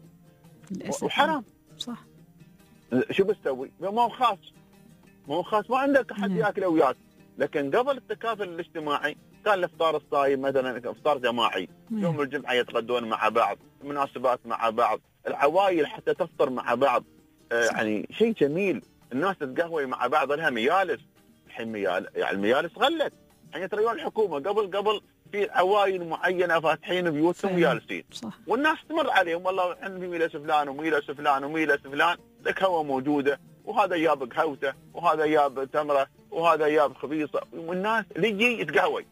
وحرام. صح. شو بتسوي؟ ما هو خاص، ما عندك أحد ياكل وياك. لكن قبل التكافل الاجتماعي كان الافطار الصايم مثلا افطار جماعي، يوم الجمعه يتغدون مع بعض، مناسبات مع بعض، العوائل حتى تفطر مع بعض. يعني شيء جميل، الناس تتقهوي مع بعض، لها ميالس. الحين يعني الميالس غلت، يعني ترى الحكومه قبل في عوائل معينه فاتحين بيوتهم ميالسين، والناس تمر عليهم والله عندي ميلس فلان وميلس فلان وميلس فلان، القهوه موجوده، وهذا جاب قهوته وهذا جاب تمره وهذا جاب خبيصه، والناس اللي يجي يتقهوي.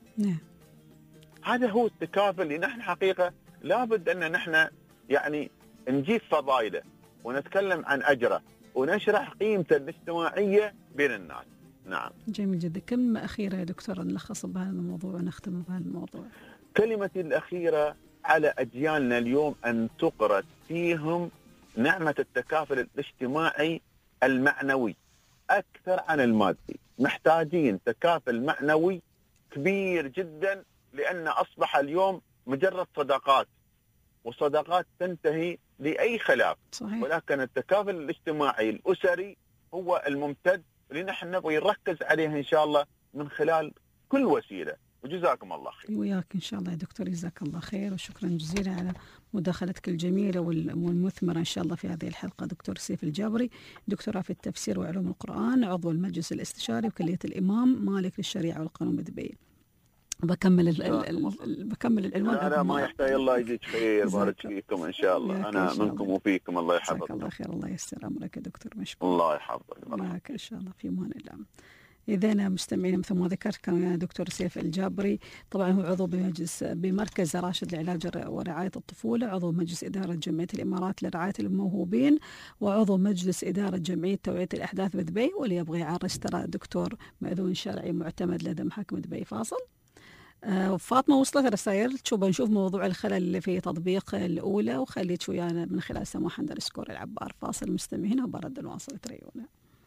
هذا هو التكافل اللي نحن حقيقه لابد ان نحن يعني نجيب فضائله ونتكلم عن اجره ونشرح قيمته الاجتماعيه بين الناس. نعم. جميل جدا. كلمه اخيره يا دكتور نلخص بهذا الموضوع ونختم بهذا الموضوع. كلمتي الاخيره على اجيالنا اليوم ان تقرأ فيهم نعمه التكافل الاجتماعي المعنوي اكثر عن المادي. محتاجين تكافل معنوي كبير جدا، لأن أصبح اليوم مجرد صداقات، وصداقات تنتهي لأي خلاف. صحيح. ولكن التكافل الاجتماعي الأسري هو الممتد اللي نحن نبغي نركز عليه إن شاء الله من خلال كل وسيلة. وجزاكم الله خير. وياك إن شاء الله يا دكتور، جزاك الله خير، وشكرا جزيلا على مداخلتك الجميلة والمثمرة إن شاء الله في هذه الحلقة. دكتور سيف الجابري، دكتوراه في التفسير وعلوم القرآن، عضو المجلس الاستشاري وكلية الإمام مالك للشريعة والقانون بدبي. بكمل العنوان. لا ما يحتاج، الله يجزيك خير، بارك فيكم ان شاء الله. انا منكم وفيكم، الله يحفظك. جزاك الله خير، الله يستر امرك يا دكتور، مشكور. الله يحفظك. معك ان شاء الله في امان الله. إذا مستمعين مثل ما ذكرت كان دكتور سيف الجابري، طبعا هو عضو بمركز راشد لعلاج ورعاية الطفولة، عضو مجلس إدارة جمعية الإمارات لرعاية الموهوبين، وعضو مجلس إدارة جمعية توعية الأحداث بدبي. واللي يبغى يعرس ترى دكتور مأذون شرعي معتمد لدى محاكم دبي. فاصل. فاطمة وصلت الرسائل، نشوف موضوع الخلل اللي في تطبيق الأولى، وخليت ويانا من خلال سماح _ العبار. فاصل مستمعين وبرد نواصل تريونا.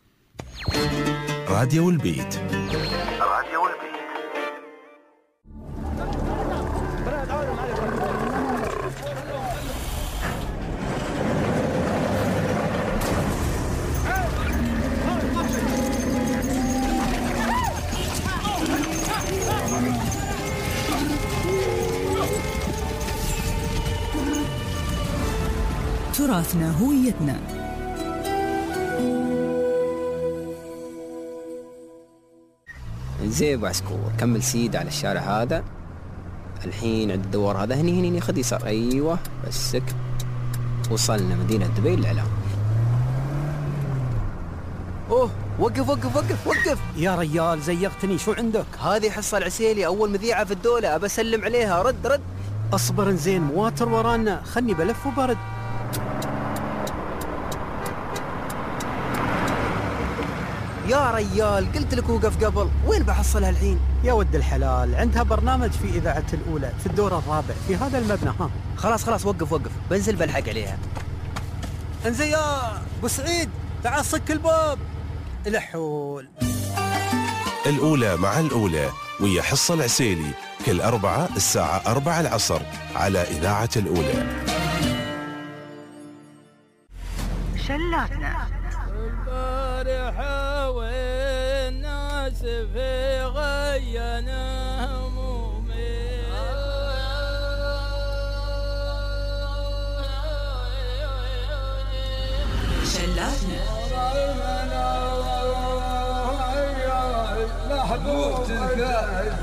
راديو البيت. راديو البيت. تراثنا هويتنا. زين ابو عسكور، كمل سيد على الشارع هذا، الحين عند الدوار هذا هني خذ يسار. ايوه بسك، وصلنا مدينة دبي للإعلام. وقف وقف وقف وقف يا ريال زيغتني، شو عندك؟ هذه حصة العسيلي أول مذيعة في الدولة، أبى أسلم عليها. رد. أصبر زين، مواتر ورانا، خلني بلف وبرد. يا ريال قلت لك وقف قبل، وين بحصلها الحين؟ يا ود الحلال، عندها برنامج في إذاعة الأولى في الدور الرابع في هذا المبنى. ها خلاص وقف، بنزل بلحق عليها. انزين يا أبو سعيد، تعال صك الباب. الحول الأولى مع الأولى ويا حصة العسيلي كل أربعة الساعة 4 العصر على إذاعة الأولى. شلاتنا البارحة والناس في غينا همومي، شلاتنا محبوب كانت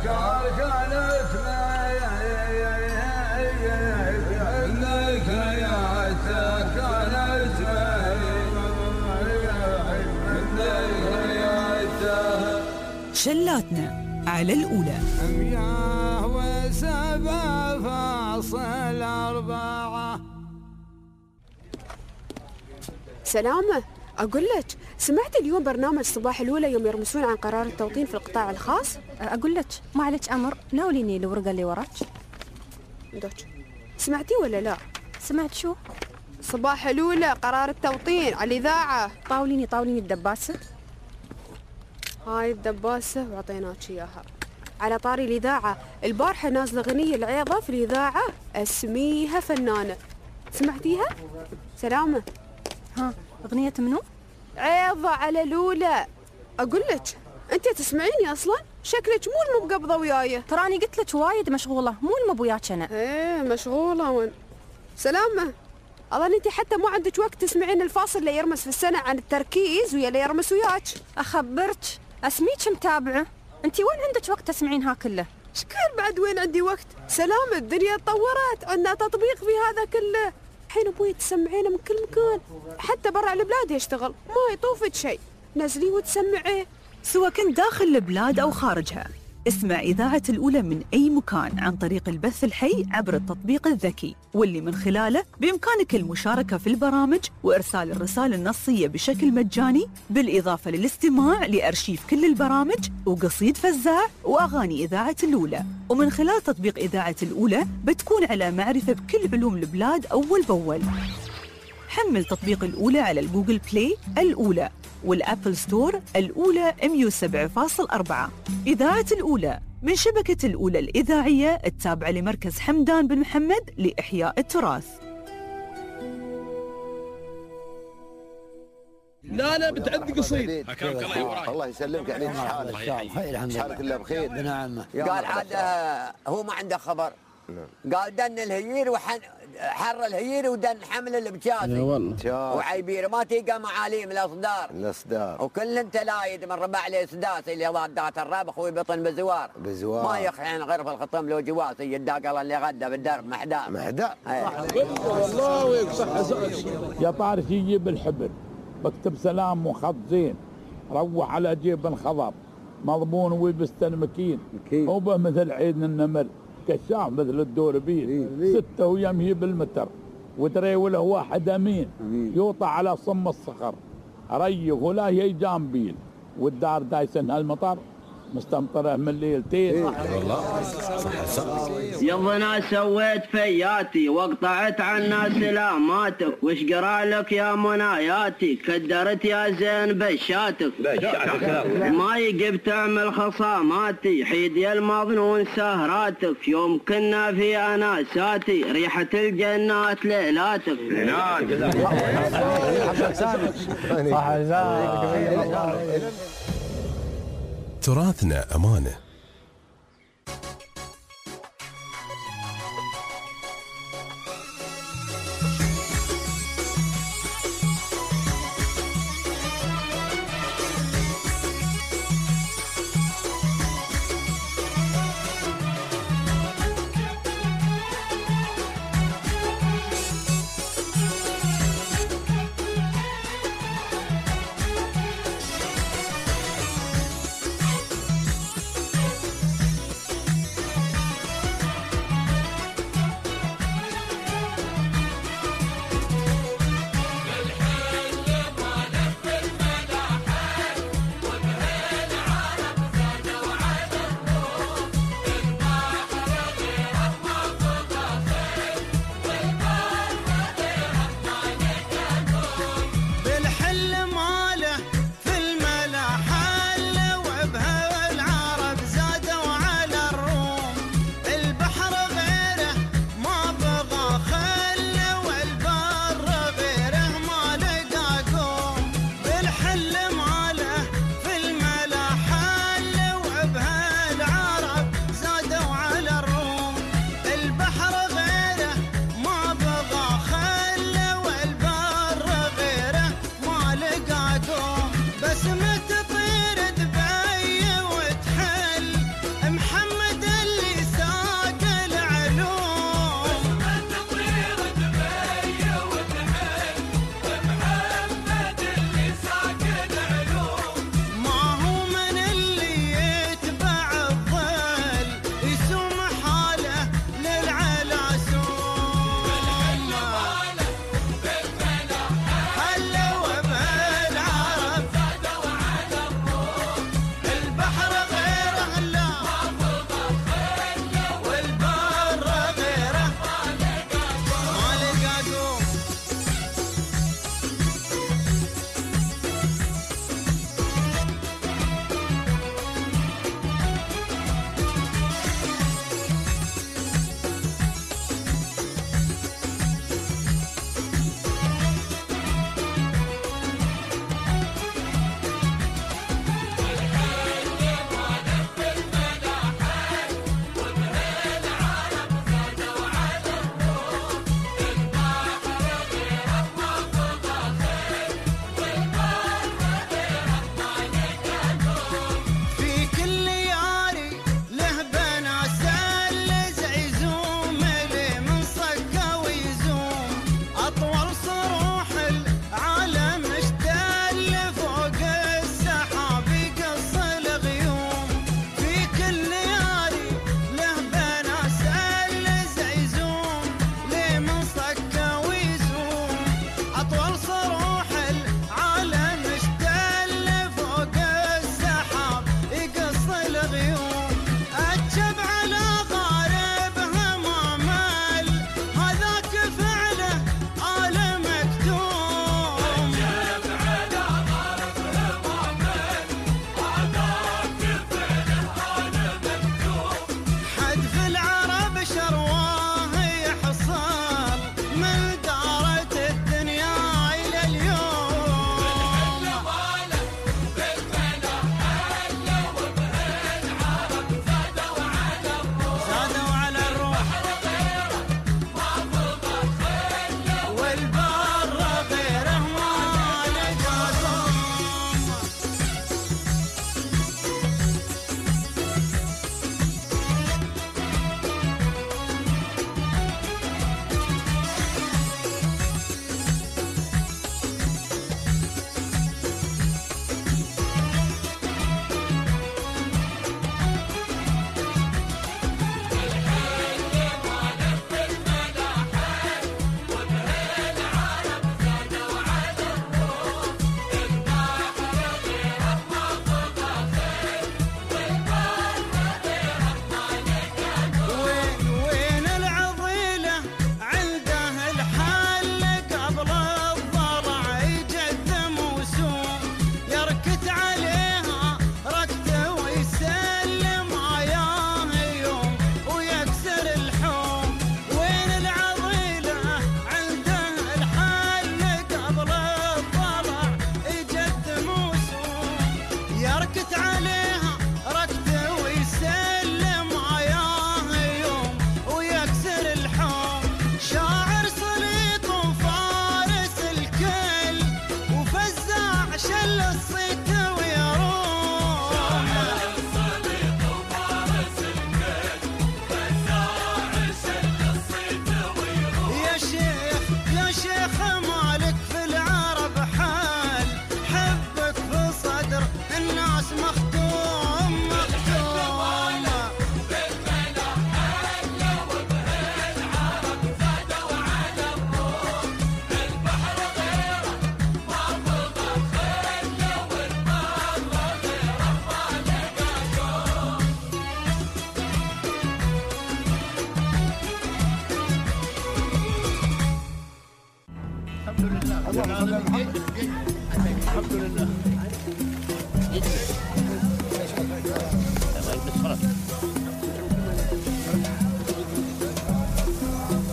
شلاتنا على الأولى. 107.4. سلامة، أقول لك سمعت اليوم برنامج صباح الأولى يوم يرمسون عن قرار التوطين في القطاع الخاص؟ أقول لك ما عليك أمر، ناوليني الورقة اللي وراك. دوك سمعتي ولا لا؟ سمعت شو؟ صباح الأولى قرار التوطين على الإذاعة. طاوليني الدباسة. هاي الدباسة وعطيناك إياها. على طاري الإذاعة، البارحة نازلة غنية العيضة في الإذاعة اسميها فنانة، سمعتيها؟ سلامة. ها أغنية منو؟ عيضة على الأولى. أقول لك أنت تسمعيني أصلا؟ شكلك مو المقبضة وياي. تراني قلت لك وايد مشغولة، مو المبوياك أنا. إيه مشغولة وين؟ سلامة، أظن أنت حتى ما عندك وقت تسمعين الفاصل اللي يرمس في السنة عن التركيز ويا اللي يرمس وياك. أخبرك أسميك متابعة، أنت وين عندك وقت تسمعينها كله؟ شكال بعد وين عندي وقت؟ سلامة، الدنيا تطورت، عندنا تطبيق في هذا كله. الحين أبوي تسمعينه من كل مكان، حتى برا البلاد يشتغل، ما يطوفك شيء، نزليه وتسمعيه. سواء كنت داخل البلاد أو خارجها، اسمع إذاعة الأولى من أي مكان عن طريق البث الحي عبر التطبيق الذكي، واللي من خلاله بإمكانك المشاركة في البرامج وإرسال الرسائل النصية بشكل مجاني، بالإضافة للاستماع لأرشيف كل البرامج وقصيد فزاع وأغاني إذاعة الأولى. ومن خلال تطبيق إذاعة الأولى بتكون على معرفة بكل علوم البلاد أول بأول. حمل تطبيق الأولى على الجوجل بلاي الأولى والأبل ستور الأولى 107.4. إذاعة الأولى من شبكة الأولى الإذاعية التابعة لمركز حمدان بن محمد لإحياء التراث. لا بتعد قصيد. الله يسلمك، يعني حالك حالك الله بخير. نعم. قال عاد هو ما عنده خبر. قال دن الهيير حر الهيير ودن حمل البجاسي. والله وعيبير ما تلقى معاليم الاصدار وكل تلايد من ربع الاسداس اللي ضادات الربخ ويبطن بزوار ما يخحين غير في الخطم لو جواسي يداقل اللي غدا بالدرب محدار والله ويصح يا طارش يجيب الحبل بكتب سلام وخط زين، روح على جيب الخضر مضمون ويلبستن مكين وبه مثل عيد النمر كشاف مثل الدوربين 6 ويمهي بالمتر وتريوله واحد امين يوطى على صم الصخر ريف ولا هي جامبيل والدار دايسن هالمطر مستمطره من ليلتين. والله صح. يلا انا سويت فياتي وقطعت عنا سلاماتك وش قرا لك يا مناياتي كدرت يا زين بشاتك ما يجب تعمل خصاماتي حيد يا المظنون سهراتك يوم كنا في اناساتي ريحه الجنات ليلاتك. تراثنا أمانة. والحل ماله في الملا حل وبها العرب زادوا على الروم البحر غيره ما بغى خل والبر غيره ما لقى قوم بس متطير دبي وتحل محمد اللي ساق العلوم متطير دبي وتحل محمد اللي ساق العلوم ما هو من اللي يتبع الظل يسوم حاله للعلا سوم هلا وبالعرب زادوا على الروم البحر غيره لا والبر غيره ما لقى قوم في كل ياري له بناس اللزع يزوم لي من صقه ويزوم اطول صروح العالم اشتل فوق السحاب يقص الغيوم في كل ياري له بناس اللزع يزوم لي من صقه ويزوم اطول صروح العالم اشتل فوق السحاب يقص الغيوم اتشب على غاربها ما مال هذاك فعله آل مكتوم اتشب على غاربها ما مال هذاك فعله آل مكتوم حدف العرب شرواه يحصل من دارت الدنيا إلى اليوم زادوا على الروح والبر غيره ما لقى قوم وين العضيلة عنده الحل قبل الضلع يجذم وسوم يركت عليها ركته ويسلم عياه يوم ويكسر الحوم وين العضيلة عنده الحل قبل الضلع يجذم وسوم يركت عليها ركته ويسلم عياه يوم ويكسر الحوم شاعر سليط وفارس الكل وفزاع شل الصيت ويروم شاعر سليط وفارس الكل فزاع شل الصيت ويروم يا شيخ مالك في العرب حال حبك في صدر الناس مختوم مختوم الحمد لله.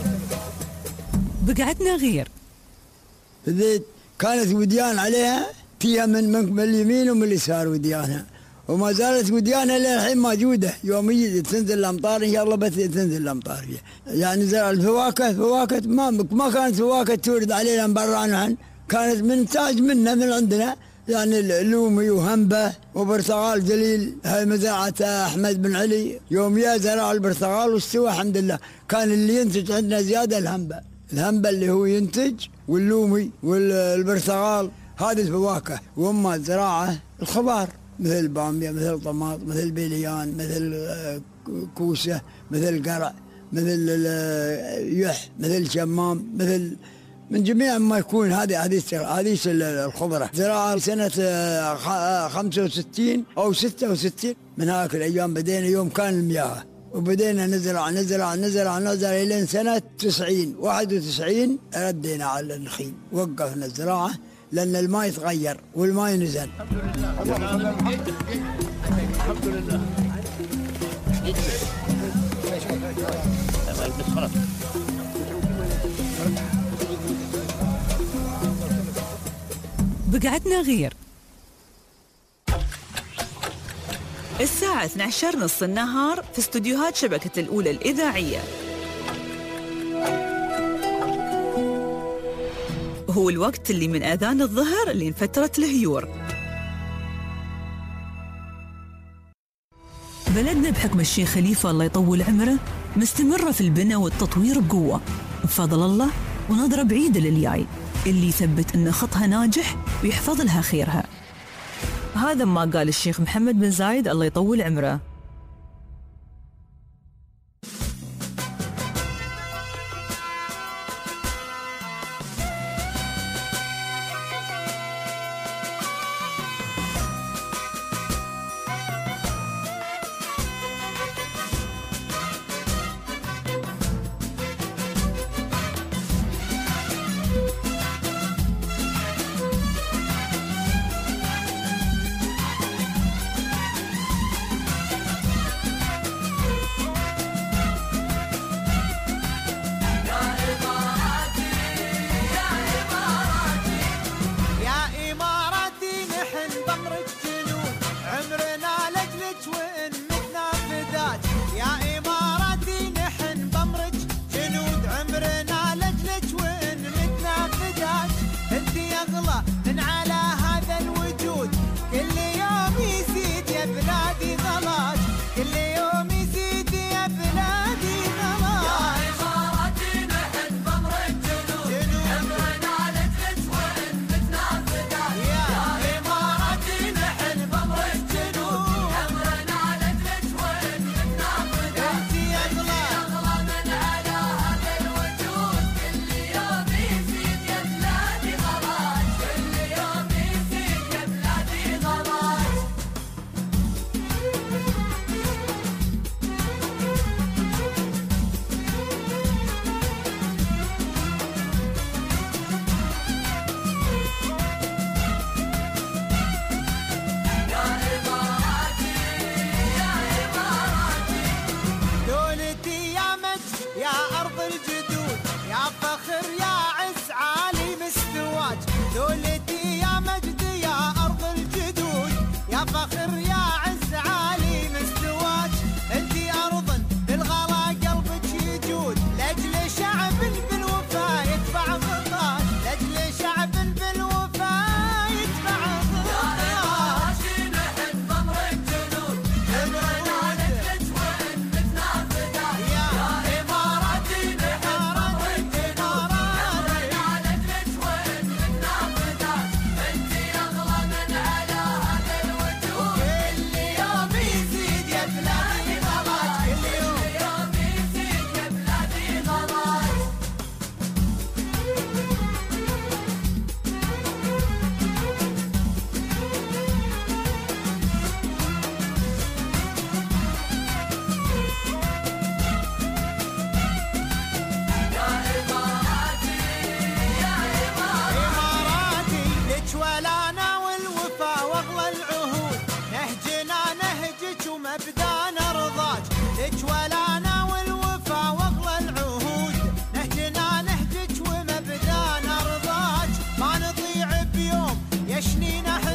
بقعتنا غير. كانت وديان عليها فيها من اليمين ومن اليسار وديانها، وما زالت وديانها للحين موجودة. يوميا تنزل الأمطار إن شاء الله، بس تنزل الأمطار فيها. يعني زرع الفواكه، ما كانت فواكه تورد علينا من برا عنهن، كانت من تاج منا من عندنا، يعني اللومي وهنبة وبرتقال جليل. هاي مزرعة أحمد بن علي، يوميا زرع البرتقال واستوى الحمد لله. كان اللي ينتج عندنا زيادة الهنبة اللي هو ينتج، واللومي والبرتقال، هذه الفواكه. وأما الزراعة الخضار مثل البامية، مثل الطماط، مثل البيليان، مثل كوسة، مثل قرع، مثل يح، مثل شمام، مثل من جميع ما يكون. هذه الخضرة. زراعة سنة 65 أو 66 من هاك الأيام بدينا، يوم كان المياه، وبدينا نزرع إلى سنة 91 ردينا على النخيل، وقفنا الزراعة لأن الماء يتغير والماء نزل. الحمد لله. بقعدنا غير الساعة 12:30 النهار في استوديوهات شبكة الأولى الإذاعية. هو الوقت اللي من أذان الظهر لين فترة الهيور. بلدنا بحكم الشيخ خليفة الله يطول عمره مستمرة في البناء والتطوير بقوة بفضل الله، ونظرة بعيدة للجاي اللي يثبت أن خطها ناجح ويحفظ لها خيرها. هذا ما قال الشيخ محمد بن زايد الله يطول عمره.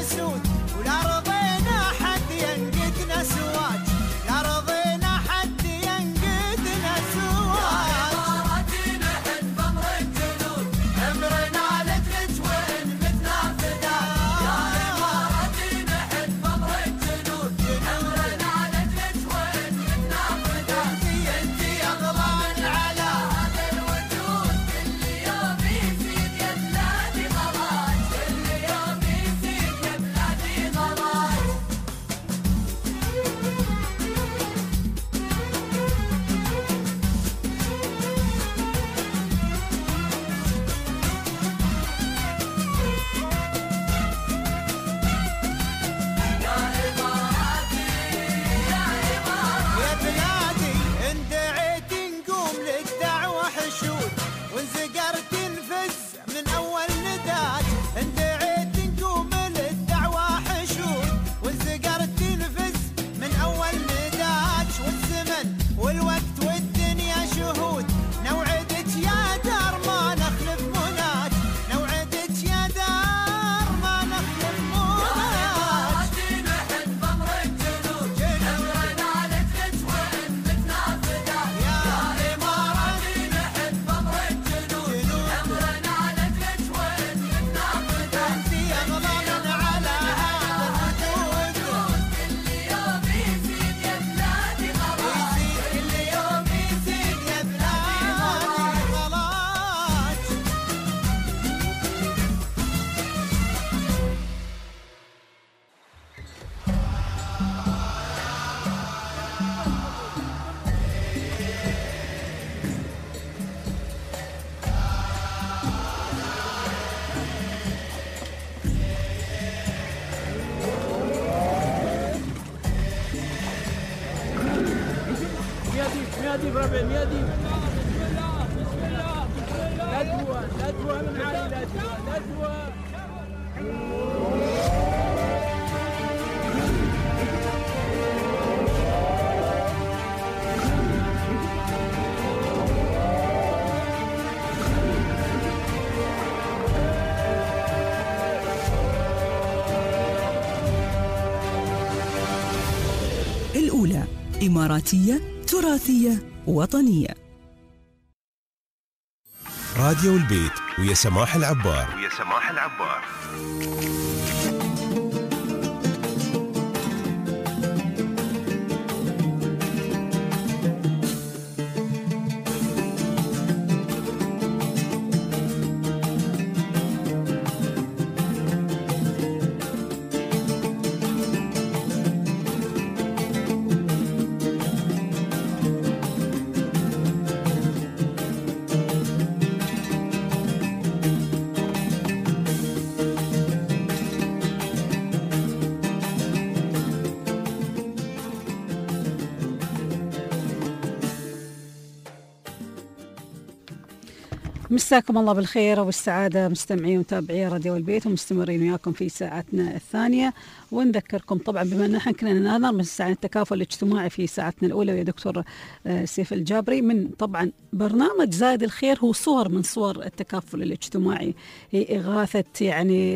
نسود ولا رضينا حد ينقدنا سواج لا رضينا حد ينقدنا سواج إماراتنا حد بمر الجنود أمرنا لتلج وإن متنا فداك يا إماراتنا حد بمر الجنود أمرنا لتلج وإن متنا فداك انتي أغلى من على هذا الوجود كل يوم يزيد يا بلادي غلاج كل يوم يزيد يا بلادي غلاج يا بلادي ان دعيت نقوم للدعوة حشود وان زقرت نفز من اول نداج ان دعيت نقوم للدعوة حشود وان زقرت نفز من اول نداج والزمن والوقت والدنيا شهود نوعدك يا دار ما نخلف مناج نوعدك يا دار ما نخلف مناج حد بمر الجنود أمرنا لتلج وإن متنا فداك يا إماراتنا حد بمر الجنود أمرنا لتلج وإن متنا فداك انتي اغلى من على هذا الوجود كل يوم يزيد يا بلادي غلاج كل يوم يزيد يا بلادي غلاج ميادي بربع ميادي بسم الله بسم الله ندوة من عالي ندوة الأولى إماراتية تراثية وطنية. راديو البيت ويا سماح العبار. مساكم الله بالخير والسعادة مستمعين ومتابعي راديو البيت ومستمرين وياكم في ساعتنا الثانية. ونذكركم طبعا بما أن احنا كنا نناظر من ساعة التكافل الاجتماعي في ساعتنا الأولى ويا دكتور سيف الجابري من طبعا برنامج زايد الخير هو صور من صور التكافل الاجتماعي، هي إغاثة يعني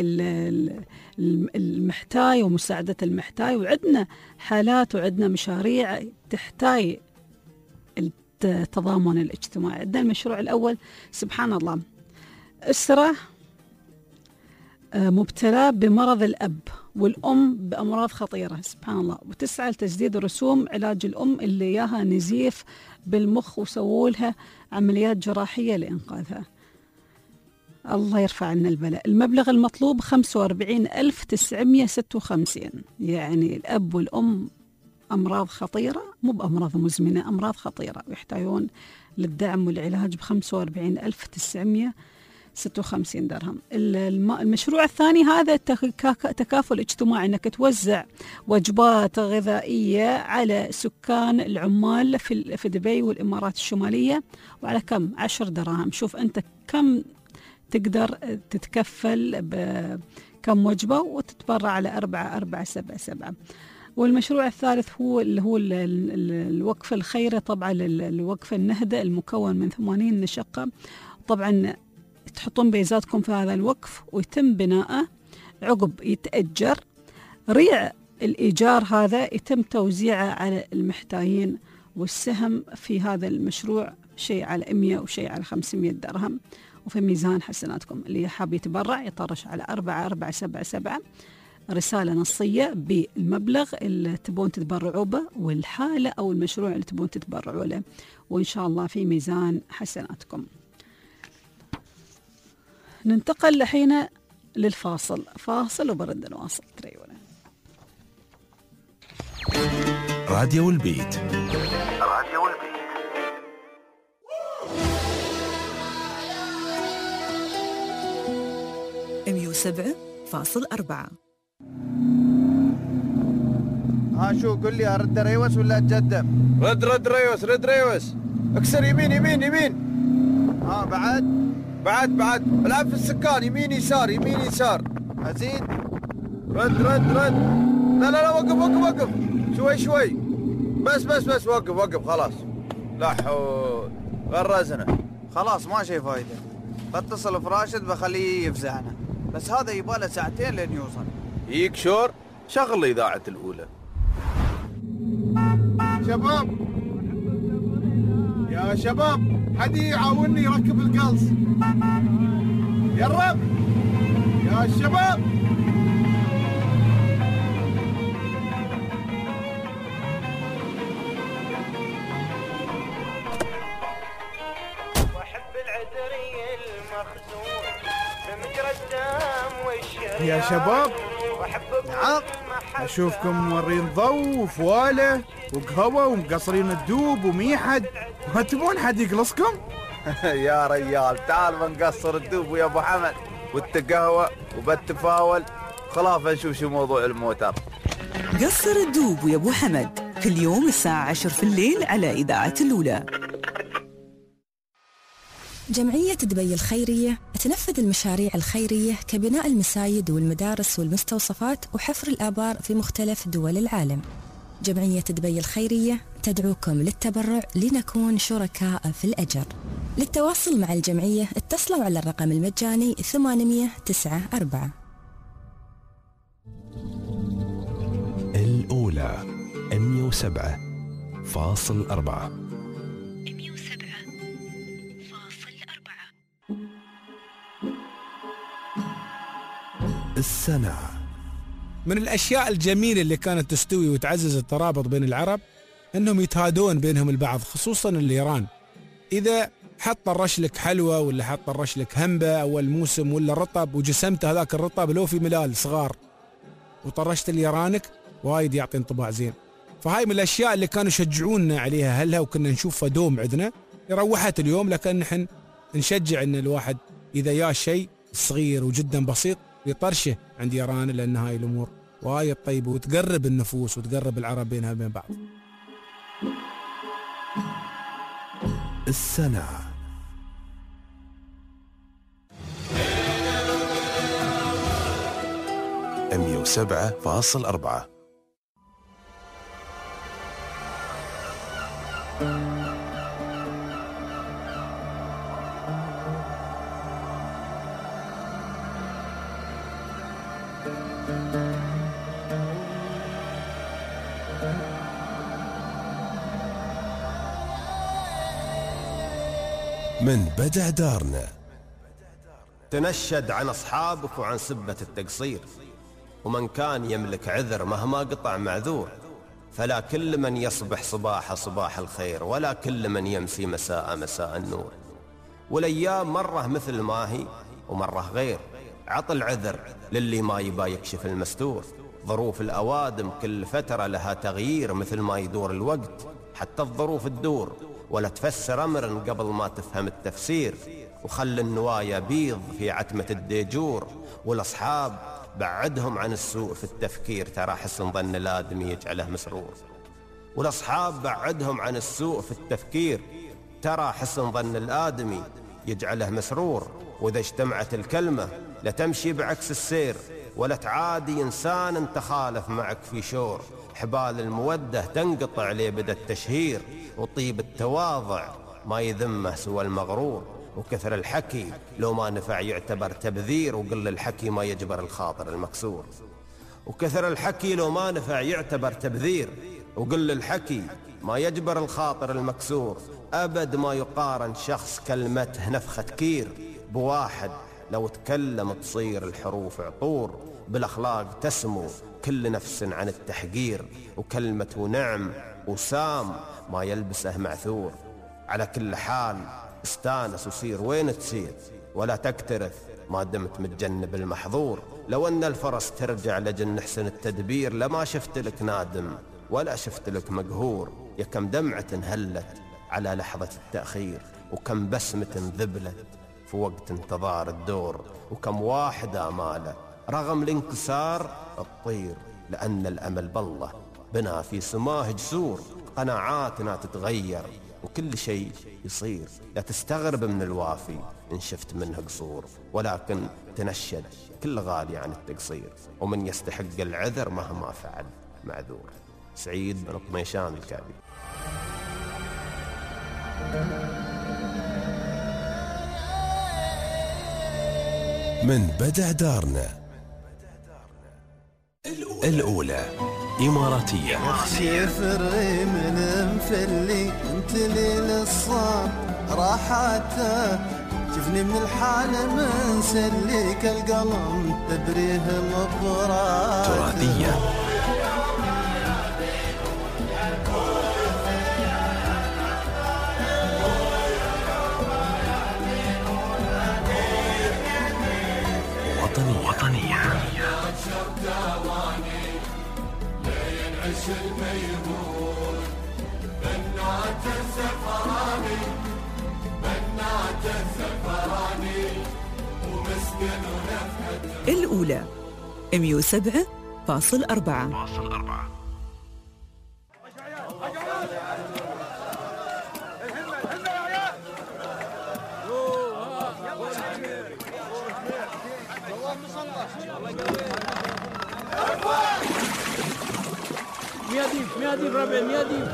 المحتاج ومساعدة المحتاج، وعندنا حالات وعندنا مشاريع تحتاج التضامن الاجتماعي. عندنا المشروع الأول سبحان الله، أسرة مبتلى بمرض الأب والأم بأمراض خطيرة سبحان الله، وتسعى لتسديد رسوم علاج الأم اللي إياها نزيف بالمخ وسووا لها عمليات جراحية لإنقاذها. الله يرفع عنا البلاء. المبلغ المطلوب 45,956. يعني الأب والأم أمراض خطيرة، مو بأمراض مزمنة، أمراض خطيرة ويحتاجون للدعم والعلاج ب45,956 درهم. المشروع الثاني هذا تكافل اجتماعي، أنك توزع وجبات غذائية على سكان العمال في دبي والإمارات الشمالية، وعلى كم 10 دراهم. شوف أنت كم تقدر تتكفل بكم وجبة وتتبرع على 4,477. والمشروع الثالث هو اللي هو الوقف الخيري، طبعا الوقف النهدة المكون من 80 نشقة. طبعا تحطون بيزاتكم في هذا الوقف ويتم بناءه عقب يتأجر. ريع الإيجار هذا يتم توزيعه على المحتاجين، والسهم في هذا المشروع شيء على 100 وشيء على 500 درهم، وفي ميزان حسناتكم. اللي حاب يتبرع يطرش على 4477 رسالة نصية بالمبلغ اللي تبون تتبرعوا به والحالة أو المشروع اللي تبون تتبرعوا له، وإن شاء الله في ميزان حسناتكم. ننتقل لحين للفاصل، فاصل وبرد نواصل. تريونا راديو البيت. راديو البيت. 107.4. ها شو قل لي ارد ريوس ولا اتقدم؟ رد ريوس. اكسر يمين يمين يمين. ها بعد العب في السكان، يمين يسار. ازيد. رد. لا وقف. شوي. بس وقف خلاص. لا حول. غرزنا. خلاص ما شي فايده. اتصل براشد بخليه يفزعنا، بس هذا يباله ساعتين لين يوصل. يك شور شغل اذاعه الاولى. يا شباب حد يعاونني يركب القلص. يا شباب. يا شباب. نعم. اشوفكم مورين ضو وفواله وقهوه ومقصرين الدوب وميحد، ما تبون حد يقلصكم؟ يا ريال تعال بنقصر الدوب ويا ابو حمد والتقهوه وبالتفاول، خلاف نشوف شو موضوع الموتر. قصر الدوب ويا ابو حمد كل يوم الساعة 10 في الليل على إذاعة الأولى. جمعية دبي الخيرية تنفذ المشاريع الخيرية كبناء المساجد والمدارس والمستوصفات وحفر الآبار في مختلف دول العالم. جمعية دبي الخيرية تدعوكم للتبرع لنكون شركاء في الأجر. للتواصل مع الجمعية اتصلوا على الرقم المجاني 894. الأولى 107.4. السنة. من الأشياء الجميلة اللي كانت تستوي وتعزز الترابط بين العرب أنهم يتهادون بينهم البعض، خصوصا الإيران. إذا حط طرش لك حلوى ولا حط طرش لك همبة أول موسم ولا رطب وجسمت هذاك الرطب لو في ملال صغار وطرشت اليرانك وايد يعطي انطباع زين. فهاي من الأشياء اللي كانوا يشجعوننا عليها هلها، وكنا نشوفها دوم عندنا. روحت اليوم، لكن نحن نشجع أن الواحد إذا يا شيء صغير وجدا بسيط يطرشه عند يران، لأن هاي الأمور وايد طيبة وتقرب النفوس وتقرب العرب بينها وبين بعض. السنة. أمية 107.4. من بدع دارنا. تنشد عن أصحابك وعن سبة التقصير، ومن كان يملك عذر مهما قطع معذور، فلا كل من يصبح صباح صباح الخير، ولا كل من يمسي مساء مساء النور. والأيام مرة مثل ما هي ومرة غير، عط العذر للي ما يبا يكشف المستور. ظروف الأوادم كل فترة لها تغيير، مثل ما يدور الوقت حتى الظروف تدور، ولا تفسر أمر قبل ما تفهم التفسير. وخل النوايا بيض في عتمة الديجور، والأصحاب بعدهم عن السوء في التفكير، ترى حسن ظن الآدمي يجعله مسرور. والأصحاب بعدهم عن السوء في التفكير، ترى حسن ظن الآدمي يجعله مسرور. وإذا اجتمعت الكلمة لتمشي بعكس السير، ولا تعادي إنسان تخالف معك في شور. حبال المودة تنقطع ليه بدا التشهير، وطيب التواضع ما يذمه سوى المغرور. وكثر الحكي لو ما نفع يعتبر تبذير، وقل الحكي ما يجبر الخاطر المكسور. وكثر الحكي لو ما نفع يعتبر تبذير، وقل الحكي ما يجبر الخاطر المكسور. أبد ما يقارن شخص كلمته نفخة كير بواحد لو تكلم تصير الحروف عطور. بالأخلاق تسمو كل نفس عن التحقير، وكلمة نعم وسام ما يلبسه معثور. على كل حال استانس وسير وين تسير، ولا تكترث ما دمت متجنب المحظور. لو أن الفرس ترجع لجن نحسن التدبير، لما شفت لك نادم ولا شفت لك مقهور. يا كم دمعة هلت على لحظة التأخير، وكم بسمة ذبلت في وقت انتظار الدور، وكم واحد آماله رغم الانكسار الطير. لأن الأمل بالله بنا في سماه جسور، قناعاتنا تتغير وكل شيء يصير. لا تستغرب من الوافي إن شفت منه قصور، ولكن تنشد كل غالي عن التقصير، ومن يستحق العذر مهما فعل معذور. سعيد بن طميشان الكابي. من بدع دارنا الأولى إماراتية. يخشي فري من مفلي انت لي للصام راحته، شفني من الحال من سليك القلم تبريه مبرات تراثية. وطنية. الميمون بنات الزفراني، بنات الزفراني ومسكن ونفحة. الأولى 107.4. مياديب ربع مياديب.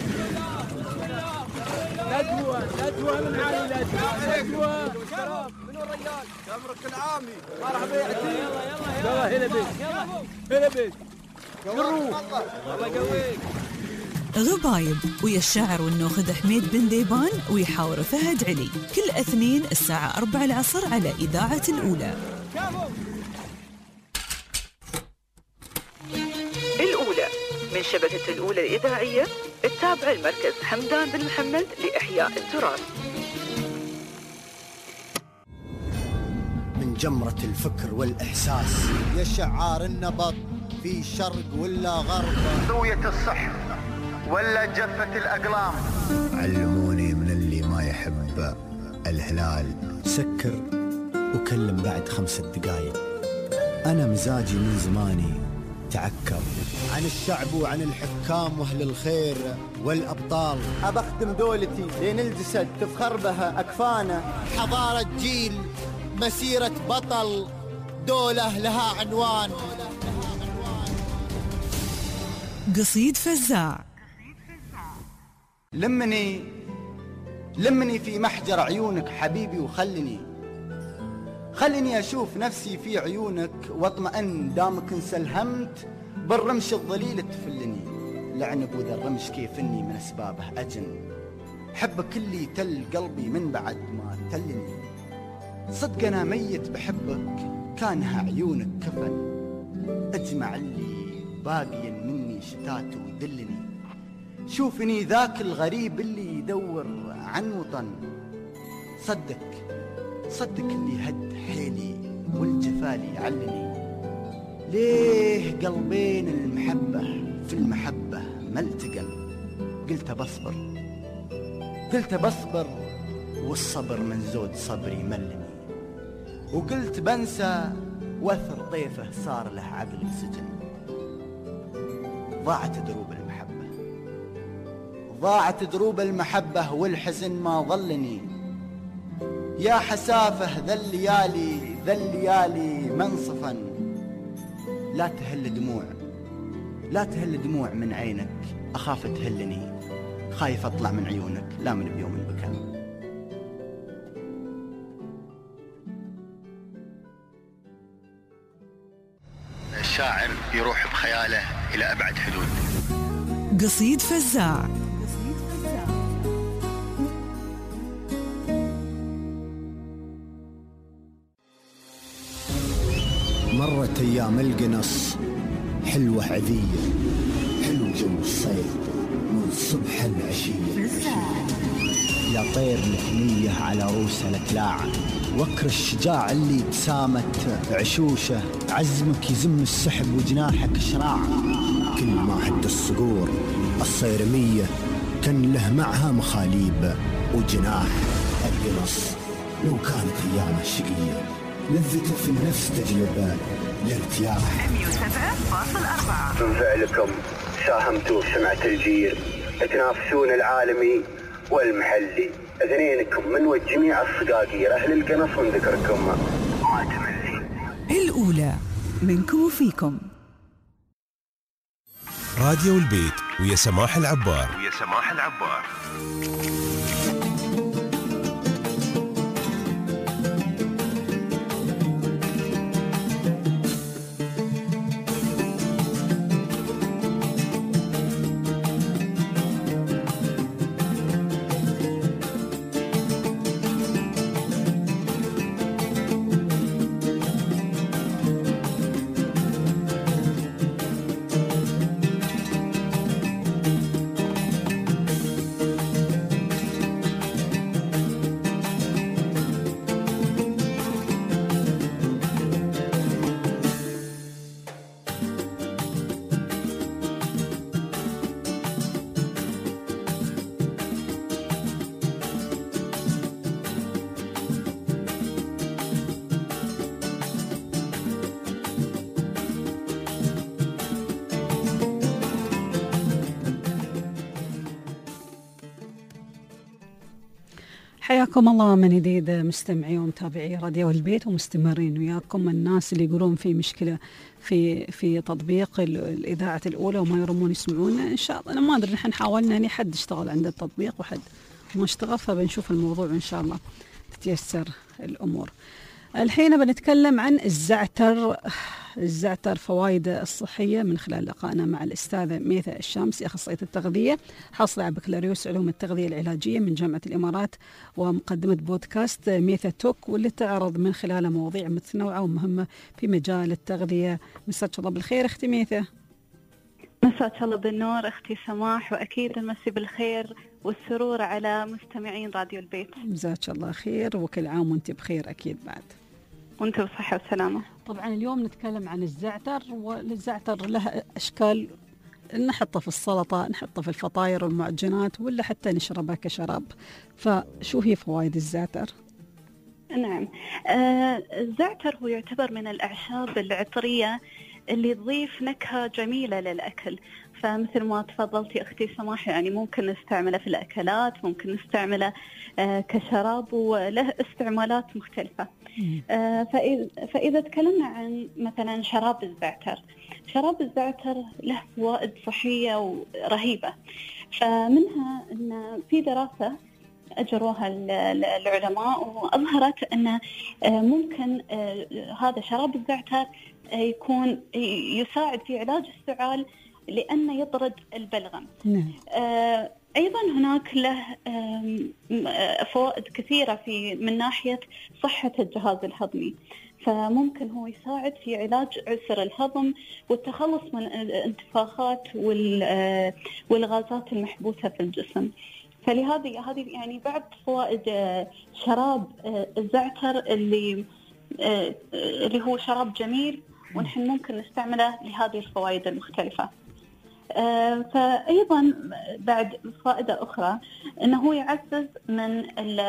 ندوة من عالي ندوة. منو الرجال؟ تمرك العامي. مرحبا يا يلا هنا بيت هنا بيت. الله يقويك. غبايب ويا الشاعر والناخذ حميد بن ديبان ويحاور فهد علي، كل اثنين الساعة 4 العصر على إذاعة الأولى. الأولى من شبكة الأولى الإذاعية، التابعة المركز حمدان بن محمد لإحياء التراث. من جمرة الفكر والإحساس يا شعار النبض في شرق ولا غرب، سوية الصح ولا جفة الأقلام. علموني من اللي ما يحب الهلال سكر وكلم بعد 5 دقايق. أنا مزاجي من زماني تعكر عن الشعب وعن الحكام واهل الخير والأبطال. أبختم دولتي لين الجسد تفخر بها أكفانه. حضارة جيل، مسيرة بطل، دولة لها عنوان. قصيد فزاع. لمني في محجر عيونك حبيبي، خلني أشوف نفسي في عيونك واطمئن دامك انسلهمت بالرمش الظليل تفلني. لعنب وذا الرمش كيف اني من اسبابه اجن، حبك اللي تل قلبي من بعد ما تلني. صدق انا ميت بحبك كانها عيونك كفن، اجمع اللي باقي مني شتات ودلني. شوفني ذاك الغريب اللي يدور عن وطن، صدق اللي هد حيلي والجفالي علني. ليه قلبين المحبة في المحبة ما التقن؟ قلت بصبر والصبر من زود صبري ملني. وقلت بنسى وثر طيفه صار له عقل سجن. ضاعت دروب المحبة والحزن ما ظلني. يا حسافة ذا الليالي منصفا. لا تهل دموع من عينك، أخاف تهلني. خايف أطلع من عيونك لا من بيوم بكم. يروح بخياله إلى أبعد حدود. قصيد فزاع. مرت أيام القنص حلوة عذية، حلو جو الصيف من صبح العشية. يا طير الحنية على روس الأكلاع، وكر الشجاع اللي تسامت عشوشه، عزمك يزم السحب وجناحك شراع. كل ما هد الصقور الصيرمية كان له معها مخاليب وجناح. القنص لو كانت أيام الشقية لذته في النفس تجلب الارتياح. 107.4 من فعلكم ساهمتوا في سمعة الجير، تنافسون العالمي والمحلي. اثنينكم من وجميع الصقاقير أهل القنص ونذكركم ما تملي. الأولى منكم وفيكم. راديو البيت ويا سماح العبار. حياكم الله من جديد مستمعي ومتابعي راديو البيت، ومستمرين وياكم الناس اللي يقولون في مشكلة في تطبيق الإذاعة الأولى وما يرمون يسمعون. إن شاء الله أنا ما أدري، نحن حاولنا يعني حد اشتغل عند التطبيق وحد ما اشتغل، فبنشوف الموضوع إن شاء الله تتيسر الأمور. الحين بنتكلم عن الزعتر فوائده الصحية من خلال لقائنا مع الأستاذة ميثا الشامسي أخصائية التغذية، حاصلة على بكالوريوس علوم التغذية العلاجية من جامعة الإمارات، ومقدمة بودكاست ميثا توك، واللي تعرض من خلاله مواضيع متنوعة ومهمة في مجال التغذية. مساك الله بالخير أختي ميثا. مساك الله بالنور أختي سماح، وأكيد نمسي بالخير والسرور على مستمعين راديو البيت. جزاك الله خير، وكل عام وانت بخير أكيد بعد. وانت بصحة وسلامة. طبعا اليوم نتكلم عن الزعتر، والزعتر له أشكال، نحطه في السلطة، نحطه في الفطاير والمعجنات، ولا حتى نشربه كشراب. فشو هي فوائد الزعتر؟ نعم، الزعتر هو يعتبر من الأعشاب العطرية اللي تضيف نكهة جميلة للأكل. فمثل ما تفضلتي أختي سماح، يعني ممكن نستعمله في الأكلات، ممكن نستعمله كشراب، وله استعمالات مختلفة. فإذا تكلمنا عن مثلا شراب الزعتر له فوائد صحية رهيبة. فمنها أن في دراسة أجروها العلماء وأظهرت أن ممكن هذا شراب الزعتر يكون يساعد في علاج السعال لأنه يطرد البلغم. أيضا هناك له فوائد كثيرة من ناحية صحة الجهاز الهضمي، فممكن هو يساعد في علاج عسر الهضم والتخلص من الانتفاخات والغازات المحبوسة في الجسم. فلهذه يعني بعض فوائد شراب الزعتر اللي هو شراب جميل، ونحن ممكن نستعمله لهذه الفوائد المختلفة. فأيضا بعد فائدة أخرى أنه هو يعزز من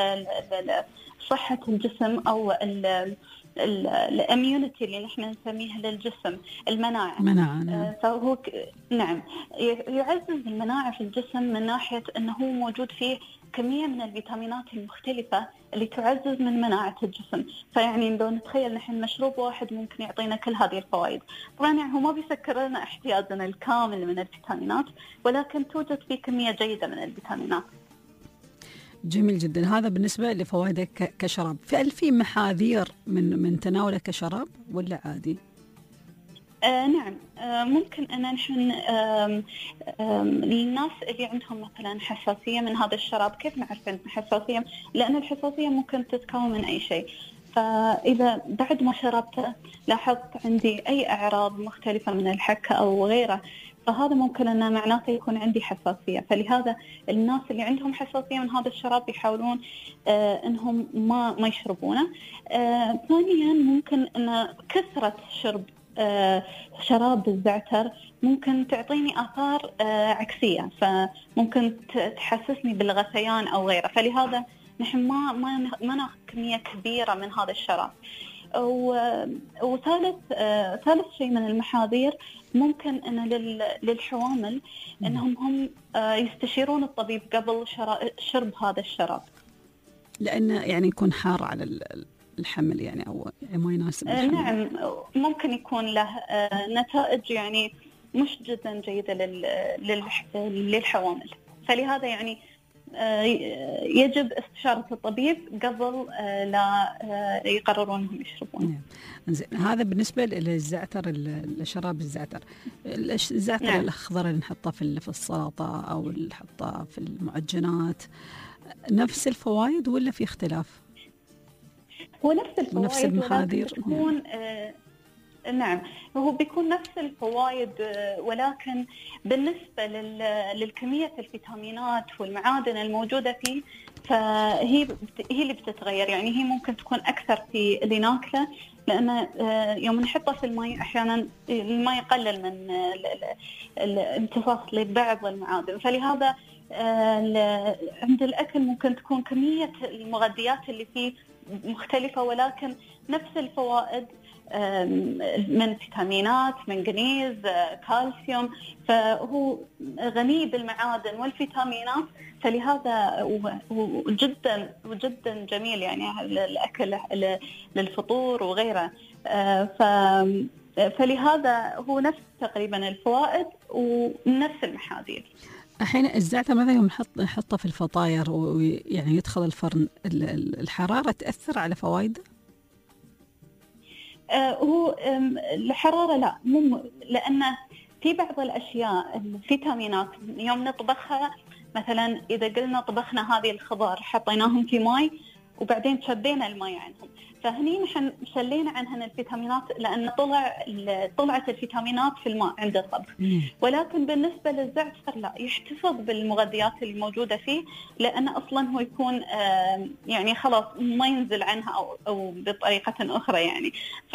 صحة الجسم أو الاميونيتي اللي نحن نسميها للجسم، المناعة. فهو نعم يعزز المناعة في الجسم من ناحية أنه هو موجود فيه كمية من الفيتامينات المختلفة اللي تعزز من مناعة الجسم. فيعني لو نتخيل نحن مشروب واحد ممكن يعطينا كل هذه الفوائد. طبعا يعني هو ما بيسكر لنا احتياجنا الكامل من الفيتامينات، ولكن توجد فيه كمية جيدة من الفيتامينات. جميل جدا. هذا بالنسبة لفوائده كشراب. هل في محاذير من تناوله كشراب ولا عادي؟ نعم، ممكن أن نحن الناس اللي عندهم مثلا حساسية من هذا الشراب، كيف نعرف أن حساسية؟ لأن الحساسية ممكن تتكون من أي شيء. فإذا بعد ما شربته لاحظت عندي أي أعراض مختلفة من الحكة أو غيره، فهذا ممكن أن معناته يكون عندي حساسية. فلهذا الناس اللي عندهم حساسية من هذا الشراب يحاولون أنهم ما يشربونه. ثانيا ممكن أن كثرة شرب شراب الزعتر ممكن تعطيني آثار عكسية، فممكن تحسسني بالغثيان أو غيره. فلهذا نحن ما ناخذ كمية كبيرة من هذا الشراب. وثالث شيء من المحاذير ممكن أن للحوامل أنهم هم يستشيرون الطبيب قبل شرب هذا الشراب، لأنه يعني يكون حار على الحمل يعني، أو يعني ما يناسب الحمل. نعم، ممكن يكون له نتائج يعني مش جدا جيدة للحوامل. فلهذا يعني يجب استشارة الطبيب قبل لا يقررون انهم يشربون. زين، هذا بالنسبة للزعتر، الشراب الزعتر. الزعتر نعم. الأخضر اللي نحطه في السلطة أو اللي نحطه في المعجنات، نفس الفوائد ولا في اختلاف؟ هو نفس الفوائد ونفس المحاذير. تكون نعم، هو بيكون نفس الفوائد، ولكن بالنسبة للكمية الفيتامينات والمعادن الموجودة فيه فهي اللي بتتغير. يعني هي ممكن تكون أكثر في اللي ناكله، لأن يوم نحطه في الماء أحيانا الماء يقلل من الامتصاص لبعض المعادن. فلهذا عند الأكل ممكن تكون كمية المغذيات اللي فيه مختلفة، ولكن نفس الفوائد من فيتامينات، منغنيز، كالسيوم، فهو غني بالمعادن والفيتامينات. فلهذا جدا جميل يعني الأكل للفطور وغيره. فلهذا هو نفس تقريبا الفوائد ونفس المحاذير. أحيانا الزعتر مثلا يوم نحطه في الفطاير ويعني يدخل الفرن، الحرارة تأثر على فوائده؟ هو الحرارة لا، لأن في بعض الأشياء الفيتامينات يوم نطبخها، مثلا إذا قلنا طبخنا هذه الخضار حطيناهم في ماء وبعدين شدينا الماء عنهم، فهني نحن شلينا عنهن الفيتامينات لأن طلعت الفيتامينات في الماء عند الطبخ. ولكن بالنسبة للزعتر لا، يحتفظ بالمغذيات الموجودة فيه، لأن أصلا هو يكون يعني خلاص ما ينزل عنها أو بطريقة أخرى يعني.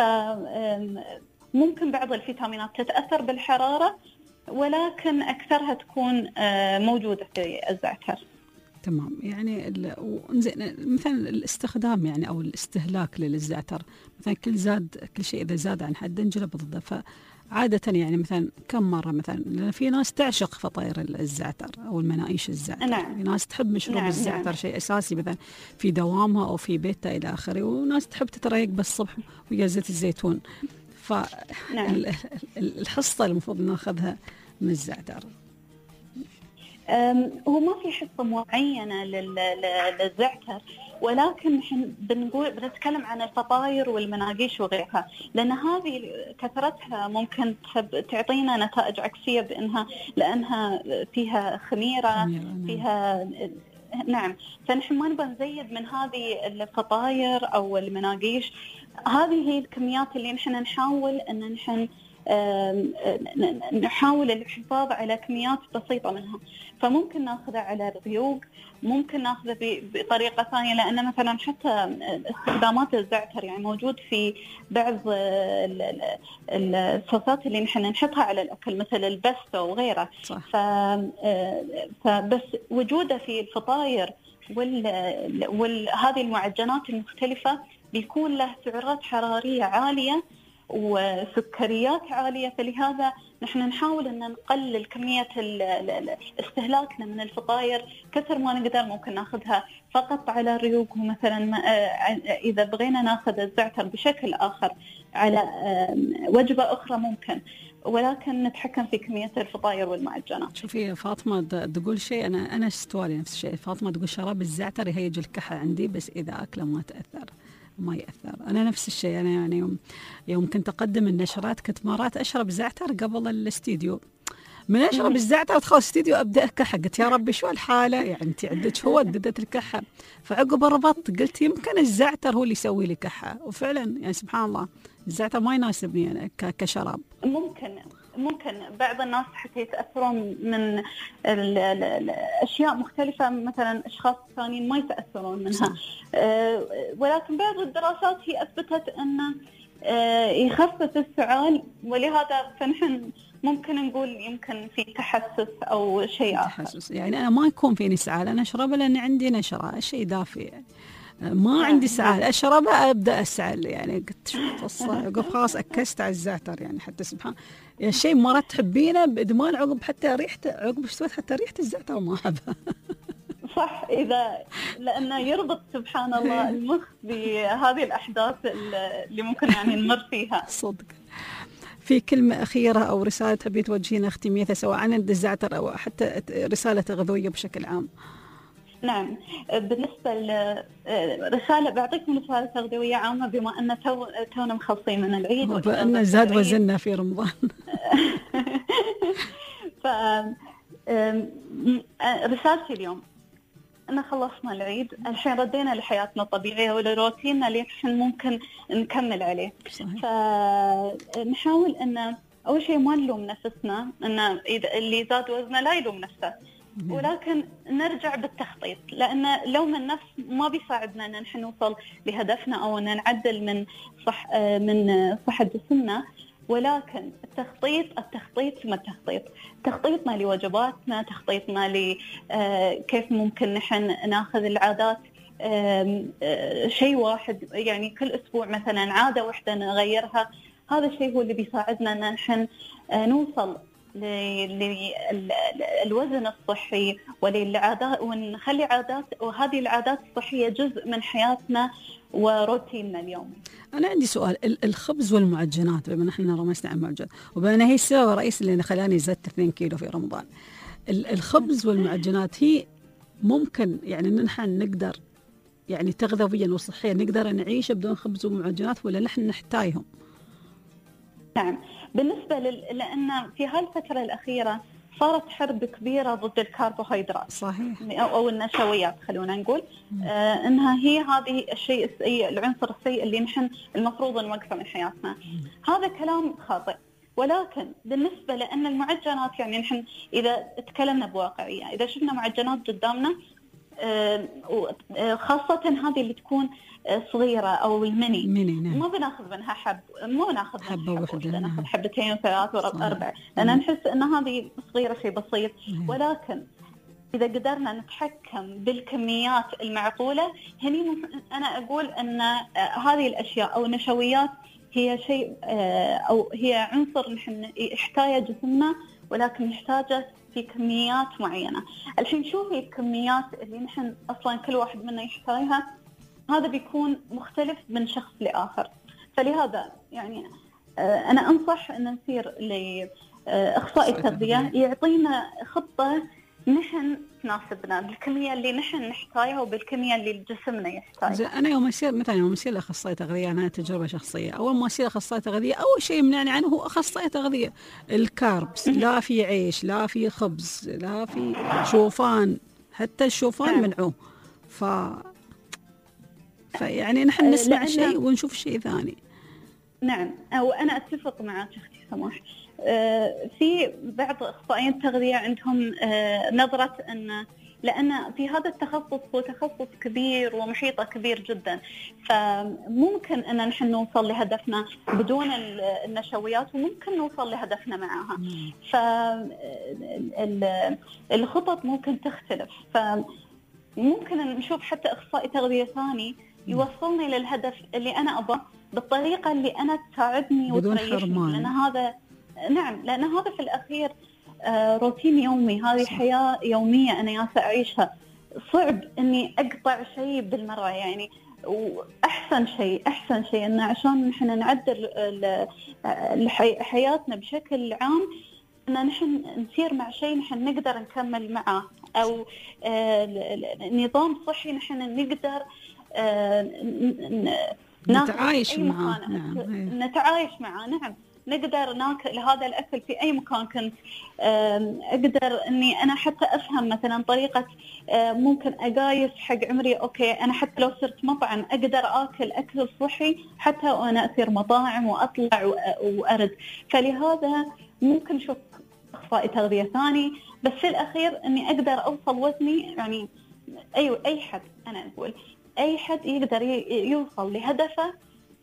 فممكن بعض الفيتامينات تتأثر بالحرارة، ولكن أكثرها تكون موجودة في الزعتر. تمام. يعني زين، مثلا الاستخدام يعني او الاستهلاك للزعتر، مثلا كل شيء اذا زاد عن حد انجلب ضده. فعاده يعني مثلا كم مره، مثلا لان في ناس تعشق فطاير الزعتر او المناقيش الزعتر. نعم. في ناس تحب مشروب نعم. الزعتر، نعم. شيء اساسي مثلا في دوامها او في بيتها الى اخره. وناس تحب تتريق بالصبح ويا زيت الزيتون. نعم. الحصه المفروض ناخذها من الزعتر. هو ما في حصة معينة للزعتر، ولكن نحن بنتكلم عن الفطاير والمناقيش وغيرها، لأن هذه كثرتها ممكن تعطينا نتائج عكسية لأنها فيها خميرة. فيها نعم. فنحن ما نبغى نزيد من هذه الفطاير أو المناقيش. هذه هي الكميات اللي نحن نحاول أن نحاول الحفاظ على كميات بسيطة منها. فممكن ناخذها على الريوق، ممكن ناخذها بطريقة ثانية، لأن مثلا حتى استخدامات الزعتر يعني موجود في بعض الصوصات اللي نحن نحطها على الأكل مثل البستو وغيره. فبس وجوده في الفطاير وهذه المعجنات المختلفة بيكون له سعرات حرارية عالية وسكريات عالية. فلهذا نحن نحاول أن نقلل كمية استهلاكنا من الفطاير كثر ما نقدر. ممكن ناخذها فقط على الريوق، ومثلا إذا بغينا ناخذ الزعتر بشكل آخر على وجبة أخرى ممكن، ولكن نتحكم في كمية الفطاير والمعجنات. شوفي فاطمة تقول شيء، أنا استوالي نفس الشيء. فاطمة تقول شراب الزعتر يهيج الكحة عندي، بس إذا أكله ما تأثر. وما يأثر. أنا نفس الشيء، أنا يعني يوم كنت أقدم النشرات كنت مرات أشرب زعتر قبل الاستديو، من أشرب الزعتر أدخل الاستديو أبدأ أكحة، قلت يا ربي شو الحالة، يعني أنت عندك هو بدت الكحة. فعقب ربطت قلت يمكن الزعتر هو اللي يسوي لي كحة، وفعلا يعني سبحان الله الزعتر ما يناسبني أنا كشراب. ممكن بعض الناس حتى يتأثرون من الأشياء مختلفة، مثلا أشخاص ثانيين ما يتأثرون منها. ولكن بعض الدراسات هي أثبتت أنه يخفف السعال، ولهذا فنحن ممكن نقول يمكن في تحسس أو شيء آخر. تحسس يعني أنا ما يكون فيني سعال، أنا أشربه لأن عندي نشرة، شيء دافئ يعني. ما عندي سعال أشربه أبدأ أسعل، يعني قلت شو القصة، عقب خلاص أكست على الزعتر يعني. حتى سبحان يعني شيء مرات تحبينه بإدمان، عقب حتى ريحته، عقب سويت حتى ريحة الزعتر ما أحبها. صح، لأنه يربط سبحان الله المخ بهذه الأحداث اللي ممكن يعني نمر فيها. صدق. في كلمة أخيرة أو رسالة تبي توجهينها ختميتها سواء عن الزعتر أو حتى رسالة تغذوية بشكل عام؟ نعم، بالنسبة لرسالة بعطيكم رسالة تغذوية عامة، بما أن تونا مخلصين من العيد وأن زاد وزننا في رمضان. رسالتي اليوم أن خلصنا العيد، الحين ردينا لحياتنا الطبيعية ولروتيننا اللي نحن ممكن نكمل عليه. فنحاول أن أول شيء ما نلوم نفسنا، أن إذا اللي زاد وزنه لا يلوم نفسه، ولكن نرجع بالتخطيط، لأن لوم النفس ما بيساعدنا أن نحن نوصل لهدفنا أو أن نعدل من صحة جسمنا. ولكن التخطيط تخطيطنا لوجباتنا، تخطيطنا لكيف ممكن نحن ناخذ العادات، شيء واحد يعني كل أسبوع مثلا عادة واحدة نغيرها. هذا الشيء هو اللي بيساعدنا أن نحن نوصل للوزن الصحي وللعادات، ونخلي عادات، وهذه العادات الصحية جزء من حياتنا وروتيننا اليومي. أنا عندي سؤال، الخبز والمعجنات، بما نحن رمزنا عن المعجنات وبما هي السبب الرئيسي اللي خلاني زدت 2 كيلو في رمضان، الخبز والمعجنات هي ممكن يعني نحن نقدر يعني تغذويا وصحيا نقدر نعيش بدون خبز ومعجنات، ولا نحن نحتاجهم؟ نعم، بالنسبة لأن في هالفترة الأخيرة صارت حرب كبيرة ضد الكربوهيدرات. صحيح. أو النشويات، خلونا نقول إنها هي هذه الشيء السيء، العنصر السيء اللي نحن المفروض نوقفه من حياتنا. هذا كلام خاطئ. ولكن بالنسبة لأن المعجنات، يعني نحن إذا تكلمنا بواقعية، إذا شفنا معجنات قدامنا، خاصة هذه اللي تكون صغيرة أو الميني، نعم. ما بناخذ منها مو ناخذ حبة واحدة، ناخذ حبتين وثلاث وأربع، لأن نحس أن هذه صغيرة، شيء بسيط. ولكن إذا قدرنا نتحكم بالكميات المعقولة، هني أنا أقول أن هذه الأشياء أو النشويات هي شيء أو هي عنصر نحن يحتاجه جسمنا، ولكن يحتاجه في كميات معينة. الحين شوفي الكميات اللي نحن أصلا كل واحد منا يحتاجها، هذا بيكون مختلف من شخص لآخر. فلهذا يعني أنا أنصح أن نصير لأخصائي التغذية يعطينا خطة نحن تناسبنا بالكمية اللي نحن نحتاجها وبالكمية اللي جسمنا يحتاجها. أنا يوم أصير أخصائي تغذية، أنا تجربة شخصية، أول ما أصير أخصائي تغذية أول شيء يمنعني عنه هو أخصائي تغذية الكاربس. لا في عيش، لا في خبز، لا في شوفان، حتى الشوفان منعوه. فيعني نحن نسمع شيء ونشوف شيء ثاني. نعم، وأنا أتفق معك أختي سماح. في بعض أخصائيين التغذية عندهم نظرة أن لأن في هذا التخصص هو تخصص كبير ومحيطه كبير جدا، فممكن أن نحن نوصل لهدفنا بدون النشويات، وممكن نوصل لهدفنا معها. فالخطط ممكن تختلف، فممكن نشوف حتى أخصائي تغذية ثاني يوصلني للهدف اللي أنا أبغاه بالطريقة اللي أنا تساعدني وتريحني، لأن هذا لأن هذا في الأخير روتين يومي، هذه حياة يومية أنا ياسا أعيشها. صعب إني أقطع شيء بالمرة يعني. وأحسن شيء إن عشان نحن نعدل حياتنا بشكل عام، إن نحن نسير مع شيء نحن نقدر نكمل معه، أو نظام صحي نحن نقدر نتعايش معاه. نتعايش معاه. نعم، نقدر ناكل هذا الأكل في أي مكان كنت. أقدر إني أنا حتى أفهم مثلا طريقة، ممكن أقايس حق عمري. أوكي، أنا حتى لو صرت مطعم أقدر آكل أكل صحي حتى وأنا أصير مطاعم وأطلع وأرد. فلهذا ممكن أشوف أخصائي تغذية ثاني، بس في الأخير إني أقدر أوصل وزني. يعني أي حد، أنا أقول أي حد يقدر يوصل لهدفه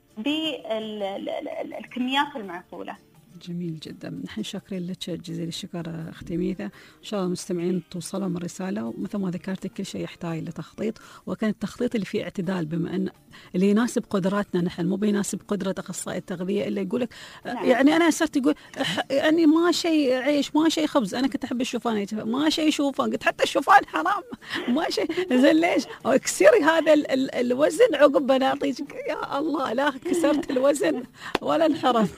بالكميات المعقولة. جميل جدا. نحن شاكرين لك جزيل الشكر أختي ميثا. إن شاء الله المستمعين توصلهم الرسالة، ومثل ما ذكرت كل شيء يحتاج لتخطيط، وكان التخطيط اللي فيه اعتدال، بما أن اللي يناسب قدراتنا نحن، مو بيناسب قدرة أخصائي التغذية اللي يقولك يعني أنا صرت يقول يعني ما شيء عيش، ما شيء خبز. أنا كنت أحب الشوفان، ما شيء شوفان، قلت حتى الشوفان حرام، ما شيء. زين ليش؟ أو اكسري هذا الوزن عقب بنعطيك. يا الله، لا كسرت الوزن ولا انحرمت.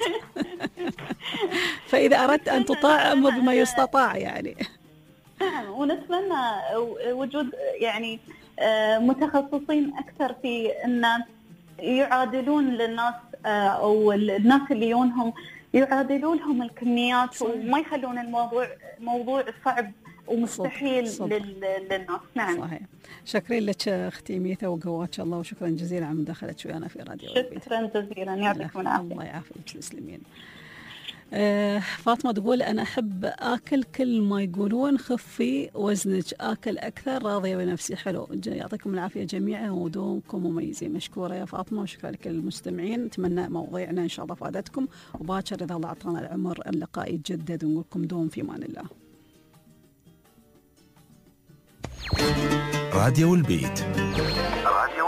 فإذا أردت أن تطاعم بما يستطاع يعني. نعم، ونتمنى وجود يعني متخصصين أكثر في أن يعادلون للناس، أو الناس اللي يونهم يعادلون لهم الكميات، وما يخلون الموضوع موضوع صعب ومستحيل للناس. نعم، صحيح. شكرا لك أختي ميثا، وقواك الله، وشكرا جزيلا على مداخلتك ويانا في راديو البيت. شكرا جزيلا، يعطيكم العافية. الله يعافيك، تسلمين. فاطمة تقول أنا أحب أكل كل ما يقولون خفي وزنك، أكل أكثر، راضية بنفسي. حلو، يعطيكم العافية جميعا ودومكم مميزين. مشكورة يا فاطمة، وشكرا لكل المستمعين. نتمنى مواضيعنا إن شاء الله فادتكم، وباكر إذا الله أعطانا العمر اللقاء يتجدد، ونقول لكم دوم في أمان الله. راديو البيت. راديو